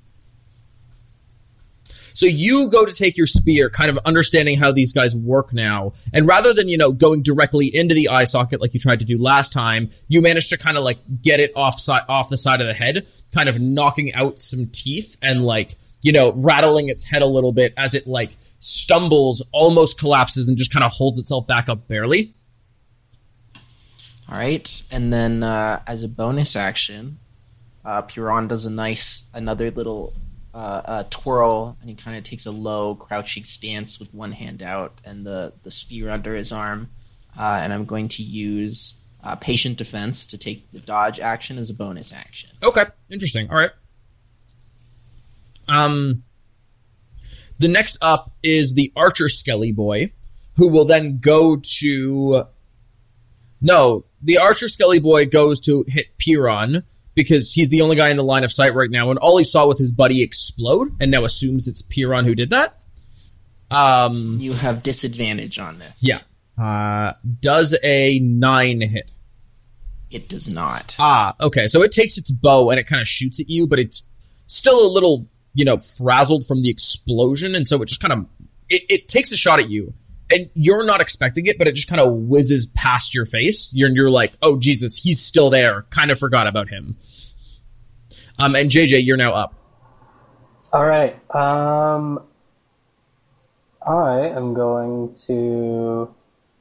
S2: So you go to take your spear, kind of understanding how these guys work now, and rather than, you know, going directly into the eye socket like you tried to do last time, you manage to kind of like get it off si- off the side of the head, kind of knocking out some teeth and like, you know, rattling its head a little bit as it like stumbles, almost collapses, and just kind of holds itself back up barely.
S5: All right, and then uh, as a bonus action, uh, Piron does a nice another little uh, uh, twirl, and he kind of takes a low, crouching stance with one hand out and the the spear under his arm. Uh, and I'm going to use uh, patient defense to take the dodge action as a bonus action.
S2: Okay, interesting. All right. Um, the next up is the Archer Skelly boy, who will then go to. No, the Archer Skelly boy goes to hit Piron because he's the only guy in the line of sight right now, and all he saw was his buddy explode, and now assumes it's Piron who did that. Um,
S5: You have disadvantage on this.
S2: yeah. Uh, does a nine hit?
S5: It does not.
S2: Ah, okay. So it takes its bow and it kind of shoots at you, but it's still a little, you know, frazzled from the explosion, and so it just kind of it, it takes a shot at you, and you're not expecting it, but it just kind of whizzes past your face. You're you're like, oh Jesus, he's still there. Kind of forgot about him. Um, and J J, you're now up.
S3: All right. Um, I am going to.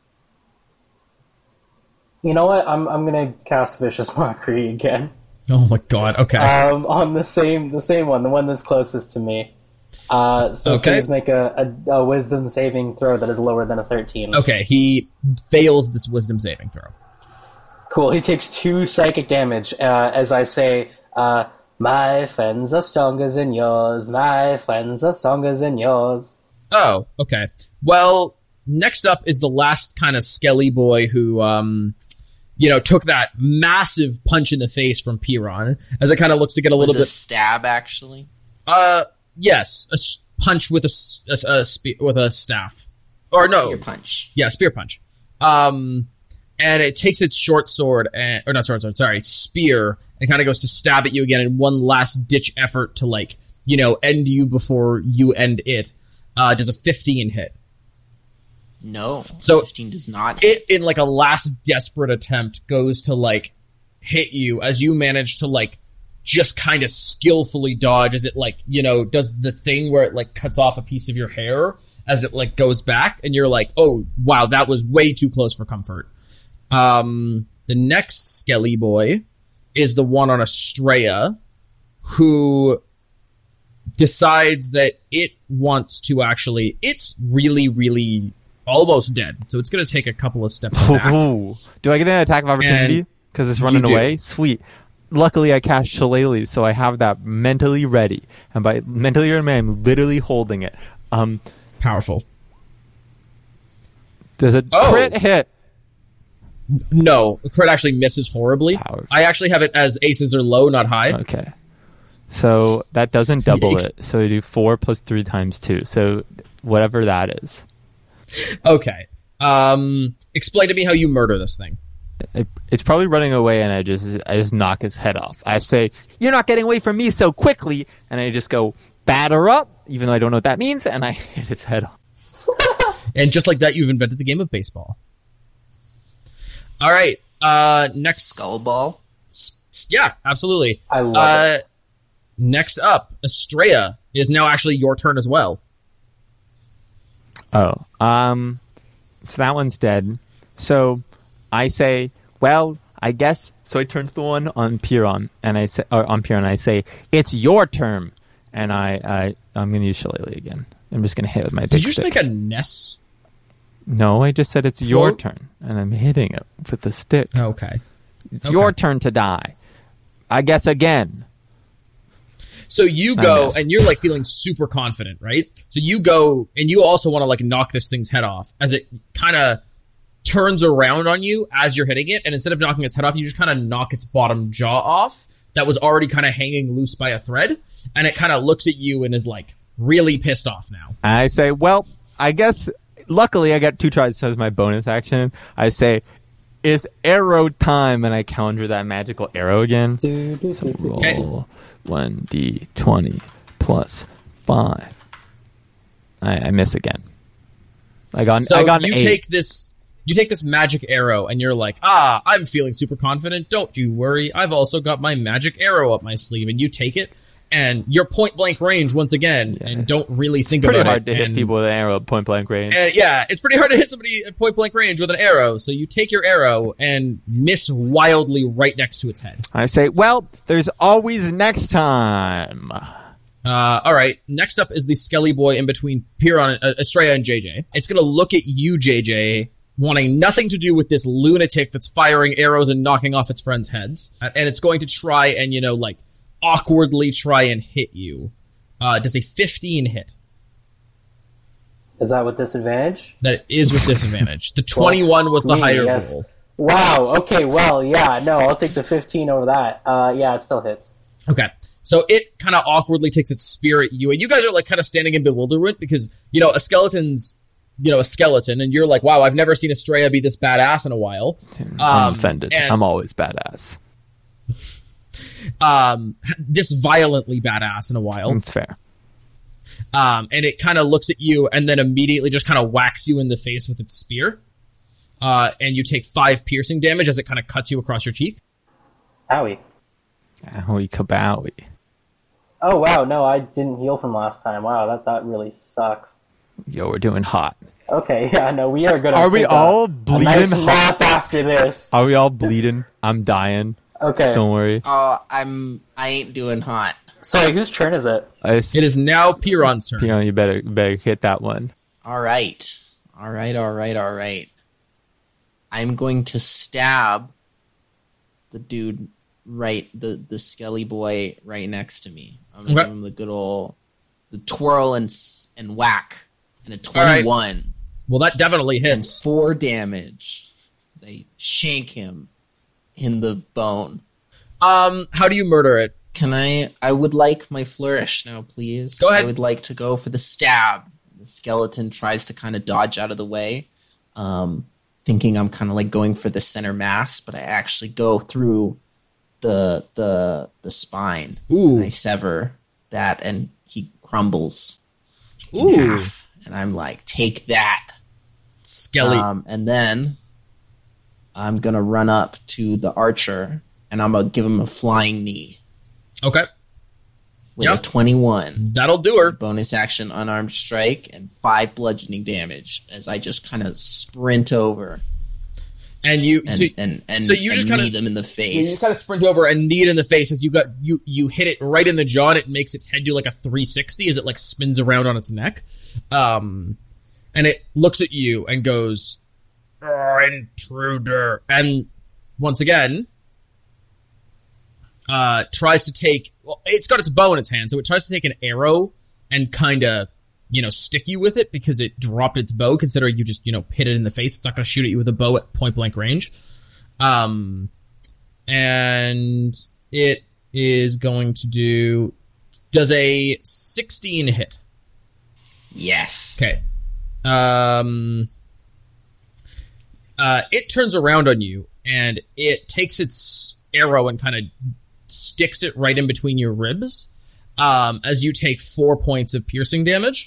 S3: You know what? I'm I'm gonna cast Vicious Mockery again.
S2: Oh my God. Okay.
S3: Um, on the same the same one, the one that's closest to me. Uh, so
S2: Okay.
S3: please make a, a, a Wisdom saving throw that is lower than a thirteen.
S2: okay. He fails this Wisdom saving throw.
S3: Cool. He takes two psychic damage uh, as I say, uh, "My friends are stronger than yours. My friends are stronger than yours."
S2: Oh, okay. Well, next up is the last kind of Skelly boy who, um, you know, took that massive punch in the face from Piron as it kind of looks to get a
S5: Was
S2: little
S5: a
S2: bit.
S5: stab, actually?
S2: Uh, yes, a s- punch with a, s- a, s- a spe- with a staff, or no,
S5: Spear punch.
S2: yeah, spear punch. Um, and it takes its short sword and or not short sword, sorry, spear, and kind of goes to stab at you again in one last ditch effort to like, you know, end you before you end it. Uh, does a fifteen hit?
S5: No.
S2: So-
S5: fifteen does not.
S2: It, in like a last desperate attempt, goes to like hit you as you manage to like just kind of skillfully dodge as it like, you know, does the thing where it like cuts off a piece of your hair as it like goes back, and you're like, oh wow, that was way too close for comfort. Um, the next Skelly boy is the one on Estrella, who decides that it wants to actually, it's really, really almost dead. So it's going to take a couple of steps back.
S4: Ooh. Do I get an attack of opportunity
S2: And
S4: because it's running
S2: you do.
S4: away? Sweet. Luckily, I cast Shillelagh, so I have that mentally ready. And by mentally ready, I'm literally holding it. Um,
S2: Powerful.
S4: does a
S2: Oh.
S4: crit hit?
S2: No, the crit actually misses horribly.
S4: Powerful.
S2: I actually have it as aces are low, not high.
S4: Okay. So that doesn't double
S2: Ex-
S4: it. So we do four plus three times two. So whatever that is.
S2: Okay. Um, explain to me how you murder this thing.
S4: It, it's probably running away, and I just I just knock his head off. I say, "You're not getting away from me so quickly," and I just go, "Batter up," even though I don't know what that means, and I hit its head off.
S2: And just like that, you've invented the game of baseball. All right. Uh, next,
S5: Skull ball.
S2: s- s- yeah, absolutely.
S3: I love
S2: uh,
S3: it.
S2: Next up, Estrella. It is now actually your turn as well.
S4: Oh, um, so that one's dead. So I say, well, I guess. So I turn to the one on Piron, and I say, or on Piron, I say, it's your turn, and I, I I'm gonna use Shillelagh again. I'm just gonna hit with my big
S2: Did you just
S4: stick.
S2: make a Ness?
S4: No, I just said it's your
S2: Float?
S4: turn, and I'm hitting it with the stick.
S2: Okay.
S4: It's
S2: Okay.
S4: your turn to die. I guess again.
S2: So you
S4: I
S2: go,
S4: missed.
S2: and you're like feeling super confident, right? So you go, and you also want to like knock this thing's head off as it kind of turns around on you as you're hitting it, and instead of knocking its head off, you just kind of knock its bottom jaw off that was already kind of hanging loose by a thread, and it kind of looks at you and is like really pissed off now.
S4: I say, well, I guess. Luckily, I got two tries as my bonus action. I say, it's arrow time, and I conjure that magical arrow again.
S3: Do, do, do, do.
S2: Okay.
S4: Roll one d twenty plus five. I, I miss again. I got.
S2: So
S4: I got an
S2: you
S4: eight.
S2: take this, you take this magic arrow, and you're like, ah, I'm feeling super confident. Don't you worry. I've also got my magic arrow up my sleeve, and you take it, and you're point blank range once again,
S4: Yeah.
S2: and don't really think
S4: Pretty
S2: about
S4: hard
S2: it.
S4: to hit
S2: and-
S4: people with an arrow at point blank range.
S2: Uh, yeah, it's pretty hard to hit somebody at point blank range with an arrow. So you take your arrow and miss wildly right next to its head.
S4: I say, well, there's always next time.
S2: Uh, all right. Next up is the Skelly Boy in between Piron, uh, Estrella, and J J. It's going to look at you, J J, wanting nothing to do with this lunatic that's firing arrows and knocking off its friends' heads, Uh, and it's going to try and you know like awkwardly try and hit you. Uh, does a fifteen hit?
S3: Is that with disadvantage?
S2: That is with disadvantage. The twenty-one was the
S3: Me,
S2: higher
S3: yes.
S2: roll.
S3: Wow. Okay. Well, yeah. No, I'll take the fifteen over that. Uh, yeah, it still hits.
S2: Okay. So it kind of awkwardly takes its spear at you, and you guys are like kind of standing in bewilderment because, you know, a skeleton's, you know, a skeleton, and you're like, wow, I've never seen Estrella be this badass in a while.
S4: I'm
S2: Um,
S4: offended.
S2: and-
S4: I'm always badass.
S2: Um, this violently badass in a while.
S4: It's fair.
S2: Um, and it kind of looks at you and then immediately just kind of whacks you in the face with its spear. Uh, and you take five piercing damage as it kind of cuts you across your cheek.
S3: Owie.
S4: Owie kabowie.
S3: Oh wow. No, I didn't heal from last time. Wow, that that really sucks.
S4: Yo, we're doing hot.
S3: Okay. Yeah. No, we are gonna.
S4: Are we
S3: take a-
S4: all
S3: a
S4: bleeding
S3: nice
S4: hot?
S3: nap after this?
S4: Are we all bleeding? I'm dying.
S3: Okay.
S4: Don't worry.
S5: Oh, I'm. I ain't doing hot.
S3: Sorry, whose turn is it?
S4: I s-
S2: It is now Piron's turn.
S4: you know, you better you better hit that one.
S5: All right. All right. All right. All right. I'm going to stab the dude right, the the Skelly Boy right next to me. I'm gonna
S2: Okay.
S5: give him the good old the twirl and s- and whack and a
S2: All right.
S5: twenty-one
S2: Well, that definitely
S5: and
S2: hits.
S5: four damage. As I shank him in the bone.
S2: Um, how do you murder it?
S5: Can I? I would like my flourish now, please.
S2: Go ahead.
S5: I would like to go for the stab. The skeleton tries to kind of dodge out of the way, um, thinking I'm kind of like going for the center mass, but I actually go through the the the spine.
S2: Ooh.
S5: And I sever that, and he crumbles in
S2: Ooh.
S5: half. And I'm like, take that.
S2: Skelly.
S5: Um, and then I'm gonna run up to the archer, and I'm gonna give him a flying knee
S2: Okay.
S5: with
S2: Yep.
S5: a twenty-one.
S2: That'll do her.
S5: Bonus action unarmed strike and five bludgeoning damage as I just kind of sprint over
S2: And you
S5: and
S2: so,
S5: and, and,
S2: so you
S5: and
S2: just kinda-
S5: knee them in the
S2: you
S5: face.
S2: just kind of sprint over and knee it in the face as you got you you hit it right in the jaw and it makes its head do like a three sixty as it like spins around on its neck. Um and it looks at you and goes, "Oh, intruder." And once again, uh, tries to take. Well, it's got its bow in its hand, so it tries to take an arrow and kind of, you know, stick you with it because it dropped its bow. Considering you just, you know, hit it in the face, it's not going to shoot at you with a bow at point blank range. Um, and it is going to do. Does a sixteen hit?
S5: Yes.
S2: Okay. Um. Uh, it turns around on you and it takes its arrow and kind of sticks it right in between your ribs, um, as you take four points of piercing damage.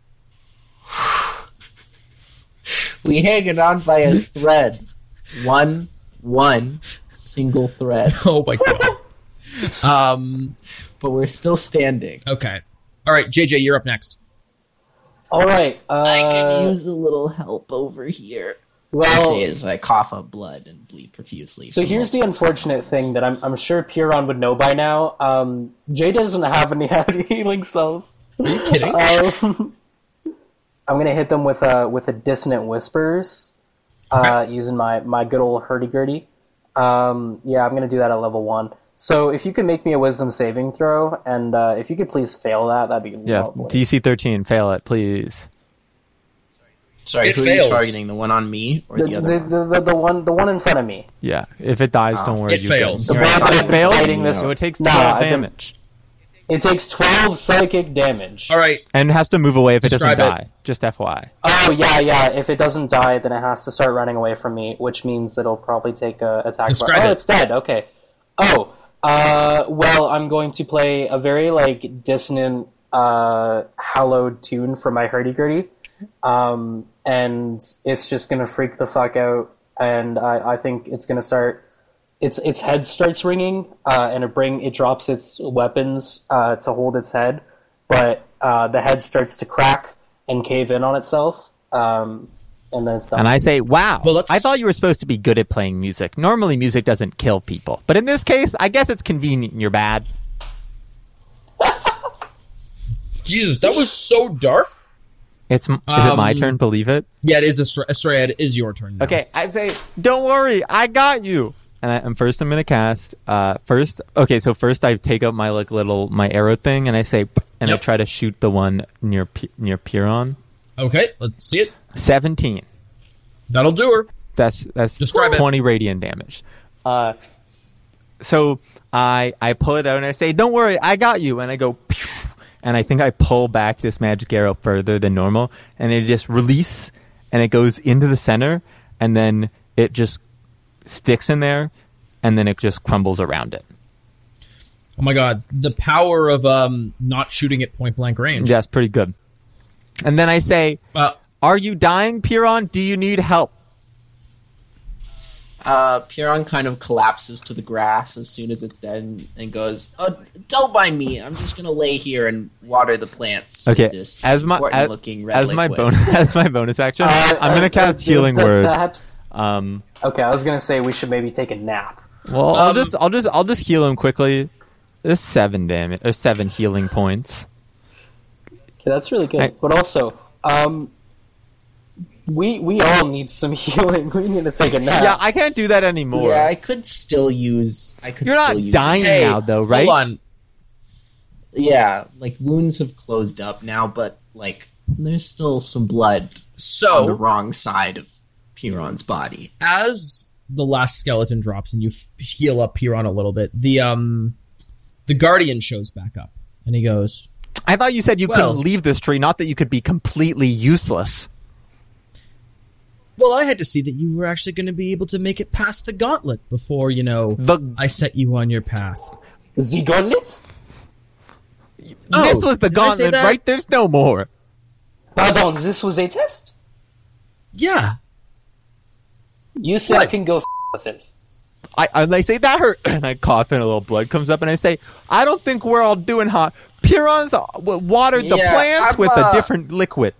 S5: We hanging on by a thread. One, one single thread.
S2: Oh my god. um,
S5: but we're still standing.
S2: Okay. All right, J J, you're up next.
S3: All right. Uh,
S5: I could use a little help over here.
S3: well,
S5: I say as I cough up blood and bleed profusely.
S3: So
S5: from
S3: here's the
S5: multiple
S3: unfortunate
S5: sides.
S3: thing that I'm, I'm sure Piron would know by now. Um, Jay doesn't have any healing spells.
S2: Are you kidding?
S3: Um, I'm gonna hit them with a with a dissonant whispers, uh, using my, my good old hurdy-gurdy. Um, yeah, I'm gonna do that at level one. So if you could make me a wisdom saving throw, and uh, if you could please fail that, that'd be
S4: Yeah,
S3: lovely.
S4: D C thirteen, fail it, please.
S5: Sorry,
S2: It
S5: who are
S2: fails.
S5: you targeting? The one on me or
S3: the,
S5: the,
S3: the,
S5: other one?
S3: the, the, the one the one in front of me.
S4: Yeah, if it dies, don't worry.
S2: It
S4: you
S2: fails.
S4: Get
S3: The
S5: Right.
S3: one that
S4: It
S3: I've been
S4: fails?
S3: fighting this.
S4: So it takes
S3: Nah,
S4: twelve
S3: I've been-
S4: damage.
S3: It takes twelve psychic damage.
S2: All right.
S4: And it has to move away if it
S2: Describe
S4: doesn't
S2: it.
S4: die. Just F Y I.
S3: Oh yeah, yeah. If it doesn't die, then it has to start running away from me, which means it'll probably take a attack.
S2: Describe
S3: oh,
S2: it.
S3: it's dead. Okay. Oh, uh, well, I'm going to play a very like dissonant, uh, hallowed tune for my hurdy-gurdy, um, and it's just gonna freak the fuck out, and I, I think it's gonna start. Its its head starts ringing, uh, and it bring it drops its weapons uh, to hold its head, but uh, the head starts to crack and cave in on itself, um, and then it's done.
S4: And I say, wow,
S2: Well, let's-
S4: I thought you were supposed to be good at playing music. Normally, music doesn't kill people. But in this case, I guess it's convenient you're bad.
S2: Jesus, that was so dark.
S4: It's Is it my
S2: Um,
S4: turn? Believe it?
S2: Yeah, it is Astra- Estrella. It is your turn now.
S4: Okay, I say, don't worry, I got you. And, I, and first, I'm gonna cast. Uh, first, okay, so first I take out my like little my arrow thing, and I say, and I
S2: Yep.
S4: try to shoot the one near P- near Piron.
S2: Okay, let's see it.
S4: Seventeen.
S2: That'll do her.
S4: That's that's
S2: Describe it.
S4: twenty radiant damage. Uh, so I I pull it out and I say, "Don't worry, I got you." And I go, pew, and I think I pull back this magic arrow further than normal, and it just release, and it goes into the center, and then it just sticks in there, and then it just crumbles around it.
S2: Oh my god, the power of um not shooting at point blank range.
S4: That's pretty good. And then I say,
S2: Uh,
S4: "Are you dying, Piron? Do you need help?"
S5: Uh, Piron kind of collapses to the grass as soon as it's dead and, and goes, "Oh, don't mind me. I'm just gonna lay here and water the plants."
S4: Okay,
S5: with this
S4: as my as,
S5: important-looking red
S4: as my
S5: liquid."
S4: bonus as my bonus action,
S3: Uh,
S4: I'm gonna
S3: uh,
S4: cast
S3: uh,
S4: healing
S3: uh,
S4: word.
S3: Perhaps.
S4: Um.
S3: Okay, I was gonna say we should maybe take a nap.
S4: Well, I'll
S2: Um,
S4: just, I'll just, I'll just heal him quickly. There's seven damage, or seven healing points.
S3: Okay, that's really good.
S4: I-
S3: But also, um, we we all need some healing. We need to take a nap.
S4: Yeah, I can't do that anymore.
S5: Yeah, I could still use. I could.
S4: You're
S5: still
S4: not
S5: use
S4: dying
S2: hey,
S4: now, though, right?
S2: Hold on.
S5: Yeah, like wounds have closed up now, but like there's still some blood on the
S2: So,
S5: wrong side of Piron's body.
S2: as the last skeleton drops and you f- heal up Piron a little bit, the um, the guardian shows back up and he goes,
S4: I thought you said you
S2: Well-
S4: couldn't leave this tree, not that you could be completely useless.
S2: "Well, I had to see that you were actually going to be able to make it past the gauntlet before, you know,
S4: The
S2: I set you on your path."
S3: The gauntlet?
S2: Oh,
S4: this was the
S2: did I say
S4: gauntlet,
S2: that?
S4: right? There's no more.
S3: Pardon, this was a test?
S2: Yeah.
S3: You say I
S2: What?
S3: can go f myself.
S4: I, and I say that hurt, and I cough, and a little blood comes up, and I say, I don't think we're all doing hot. Piron's uh, w- watered the
S5: Yeah,
S4: plants
S5: I'm,
S4: with a
S5: uh,
S4: different liquid.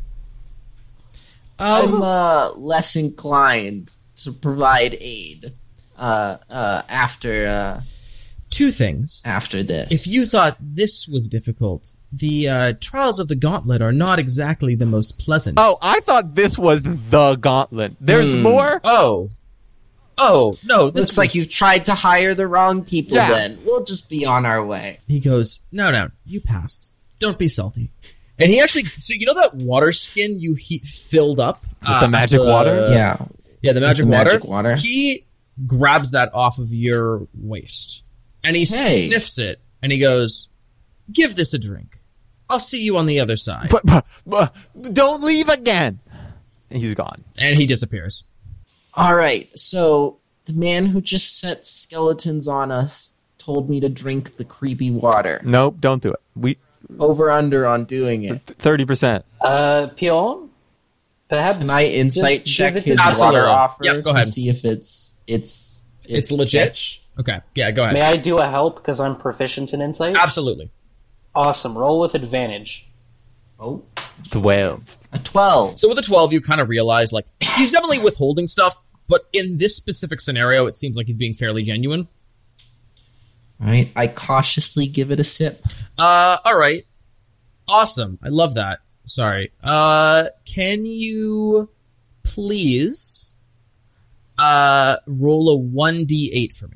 S5: I'm
S2: Um,
S5: uh, less inclined to provide aid uh, uh, after uh,
S2: two things.
S5: after this.
S2: If you thought this was difficult, the uh, trials of the gauntlet are not exactly the most pleasant.
S4: Oh, I thought this was the gauntlet. There's
S5: Hmm.
S4: more?
S2: Oh. Oh, no, this
S5: looks like
S2: was-
S5: you've tried to hire the wrong people.
S4: Yeah.
S5: Then we'll just be on our way.
S2: He goes, no, no, you passed. Don't be salty. And he actually, so you know that water skin you he filled up? uh,
S4: the magic
S2: at
S4: water?
S5: yeah,
S2: Yeah, the magic,
S5: the
S2: water.
S5: magic water.
S2: He grabs that off of your waist. And he
S5: Hey.
S2: sniffs it. And he goes, give this a drink. I'll see you on the other side.
S4: But, but, but don't leave again. And he's gone.
S2: And he disappears.
S5: All right, so the man who just set skeletons on us told me to drink the creepy water.
S4: Nope, don't do it. We
S5: Over under on doing it.
S4: thirty percent.
S3: Uh, Pion, perhaps.
S5: Can I insight
S3: just
S5: check
S3: give it
S5: his
S3: to-
S2: Absolutely.
S5: water offer
S2: Yeah, go
S5: to
S2: ahead.
S5: see if it's it's
S2: It's legit?
S5: sketch?
S2: Okay, yeah, go ahead.
S3: May I do a help because I'm proficient in insight?
S2: Absolutely.
S3: Awesome. Roll with advantage.
S5: Oh,
S4: twelve.
S5: a twelve.
S2: So with a twelve, you kind of realize, like, he's definitely withholding stuff, but in this specific scenario, it seems like he's being fairly genuine.
S5: All right, I cautiously give it a sip.
S2: Uh, all right. Awesome. I love that. Sorry. Uh, can you please uh roll a one d eight for me?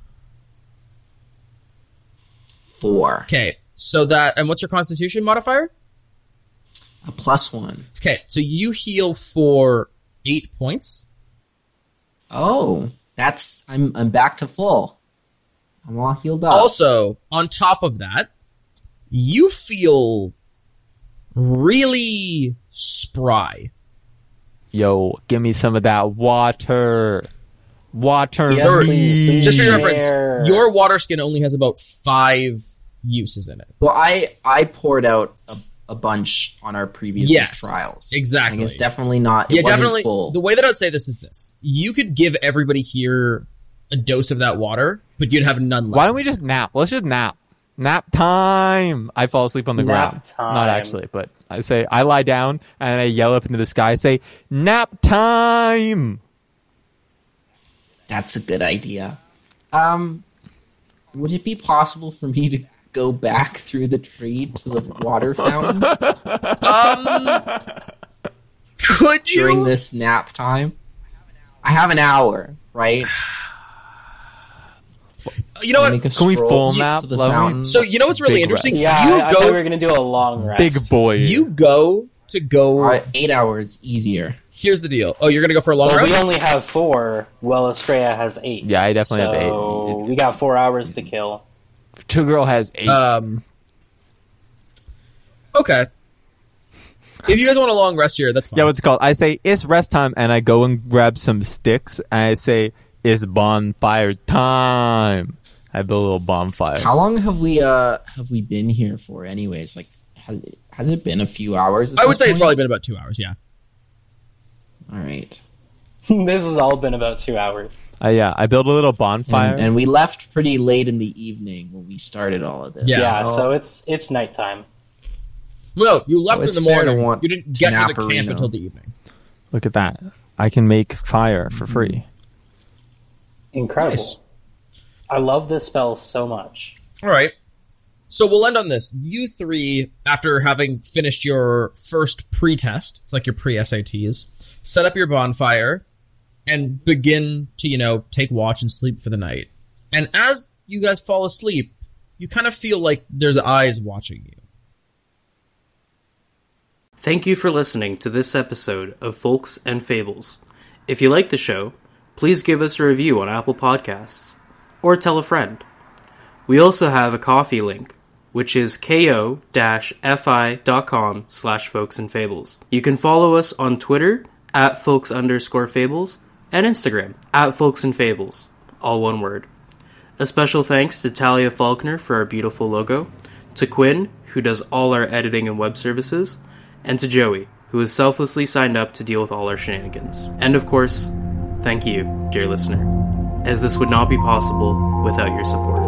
S5: Four.
S2: Okay. So that, and what's your constitution modifier?
S5: A plus one.
S2: Okay. So you heal for eight points.
S5: Oh, that's I'm I'm back to full. I'm all healed up.
S2: Also, on top of that, you feel really spry.
S4: Yo, give me some of that water. Water.
S3: Yes,
S4: me.
S3: please, please.
S2: Just for your
S3: Share.
S2: reference, your water skin only has about five uses in it.
S5: well, I I poured out a, a bunch on our previous
S2: Yes,
S5: trials.
S2: exactly.
S5: Like, it's definitely not. It
S2: Yeah,
S5: wasn't
S2: definitely.
S5: full.
S2: The way that I'd say this is this: you could give everybody here a dose of that water, but you'd have none left.
S4: Why don't we just nap? Let's just nap. Nap time. I fall asleep on the
S3: Nap
S4: ground.
S3: time.
S4: Not actually, but I say I lie down and I yell up into the sky. I say nap time.
S5: That's a good idea. Um, would it be possible for me to go back through the tree to the water fountain
S2: Could you?
S5: during this nap time? I have an hour, right?
S2: You know
S5: Can I
S2: what?
S5: make a
S4: Can we
S5: stroll
S4: full
S5: to
S4: nap,
S5: the
S4: Lovey?
S5: fountain?
S2: So you know what's really
S4: Big
S2: interesting?
S4: rest.
S3: Yeah,
S2: you
S3: I, I thought we
S2: go.
S3: were going to do a long rest.
S4: Big boy.
S2: You go to go.
S5: Uh, eight hours easier.
S2: Here's the deal. Oh, you're gonna go for a long
S3: Well,
S2: rest?
S3: we only have four. Well, Estrella has eight.
S4: Yeah, I definitely have
S3: so
S4: eight.
S3: we got four hours to kill.
S4: Two girl has eight.
S2: Um. Okay. If you guys want a long rest here, that's fine.
S4: yeah, what's it called? I say it's rest time, and I go and grab some sticks, and I say it's bonfire time. I build a little bonfire.
S5: How long have we uh have we been here for? Anyways, like has, has it been a few hours? at
S2: I would
S5: this
S2: say it's
S5: point?
S2: probably been about two hours. Yeah.
S5: All right.
S3: This has all been about two hours.
S4: Uh, yeah, I build a little bonfire.
S5: And, and we left pretty late in the evening when we started all of this.
S2: Yeah.
S3: Yeah, so it's it's nighttime.
S2: No, you left
S5: So
S2: in
S5: it's
S2: the
S5: fair to
S2: morning.
S5: want
S2: You didn't
S5: to
S2: get to the
S5: Naparino.
S2: camp until the evening.
S4: Look at that. I can make fire for free.
S3: Incredible.
S2: Nice.
S3: I love this spell so much.
S2: All right. So we'll end on this. You three, after having finished your first pre-test, it's like your pre-S A Ts, set up your bonfire and begin to, you know, take watch and sleep for the night. And as you guys fall asleep, you kind of feel like there's eyes watching you.
S1: Thank you for listening to this episode of Folks and Fables. If you like the show, please give us a review on Apple Podcasts, or tell a friend. We also have a coffee link, which is ko-fi.com slash folks and fables. You can follow us on Twitter at folks underscore fables and Instagram at folks and fables, all one word. A special thanks to Talia Faulkner for our beautiful logo, to Quinn, who does all our editing and web services, and to Joey, who has selflessly signed up to deal with all our shenanigans. And of course, thank you, dear listener, as this would not be possible without your support.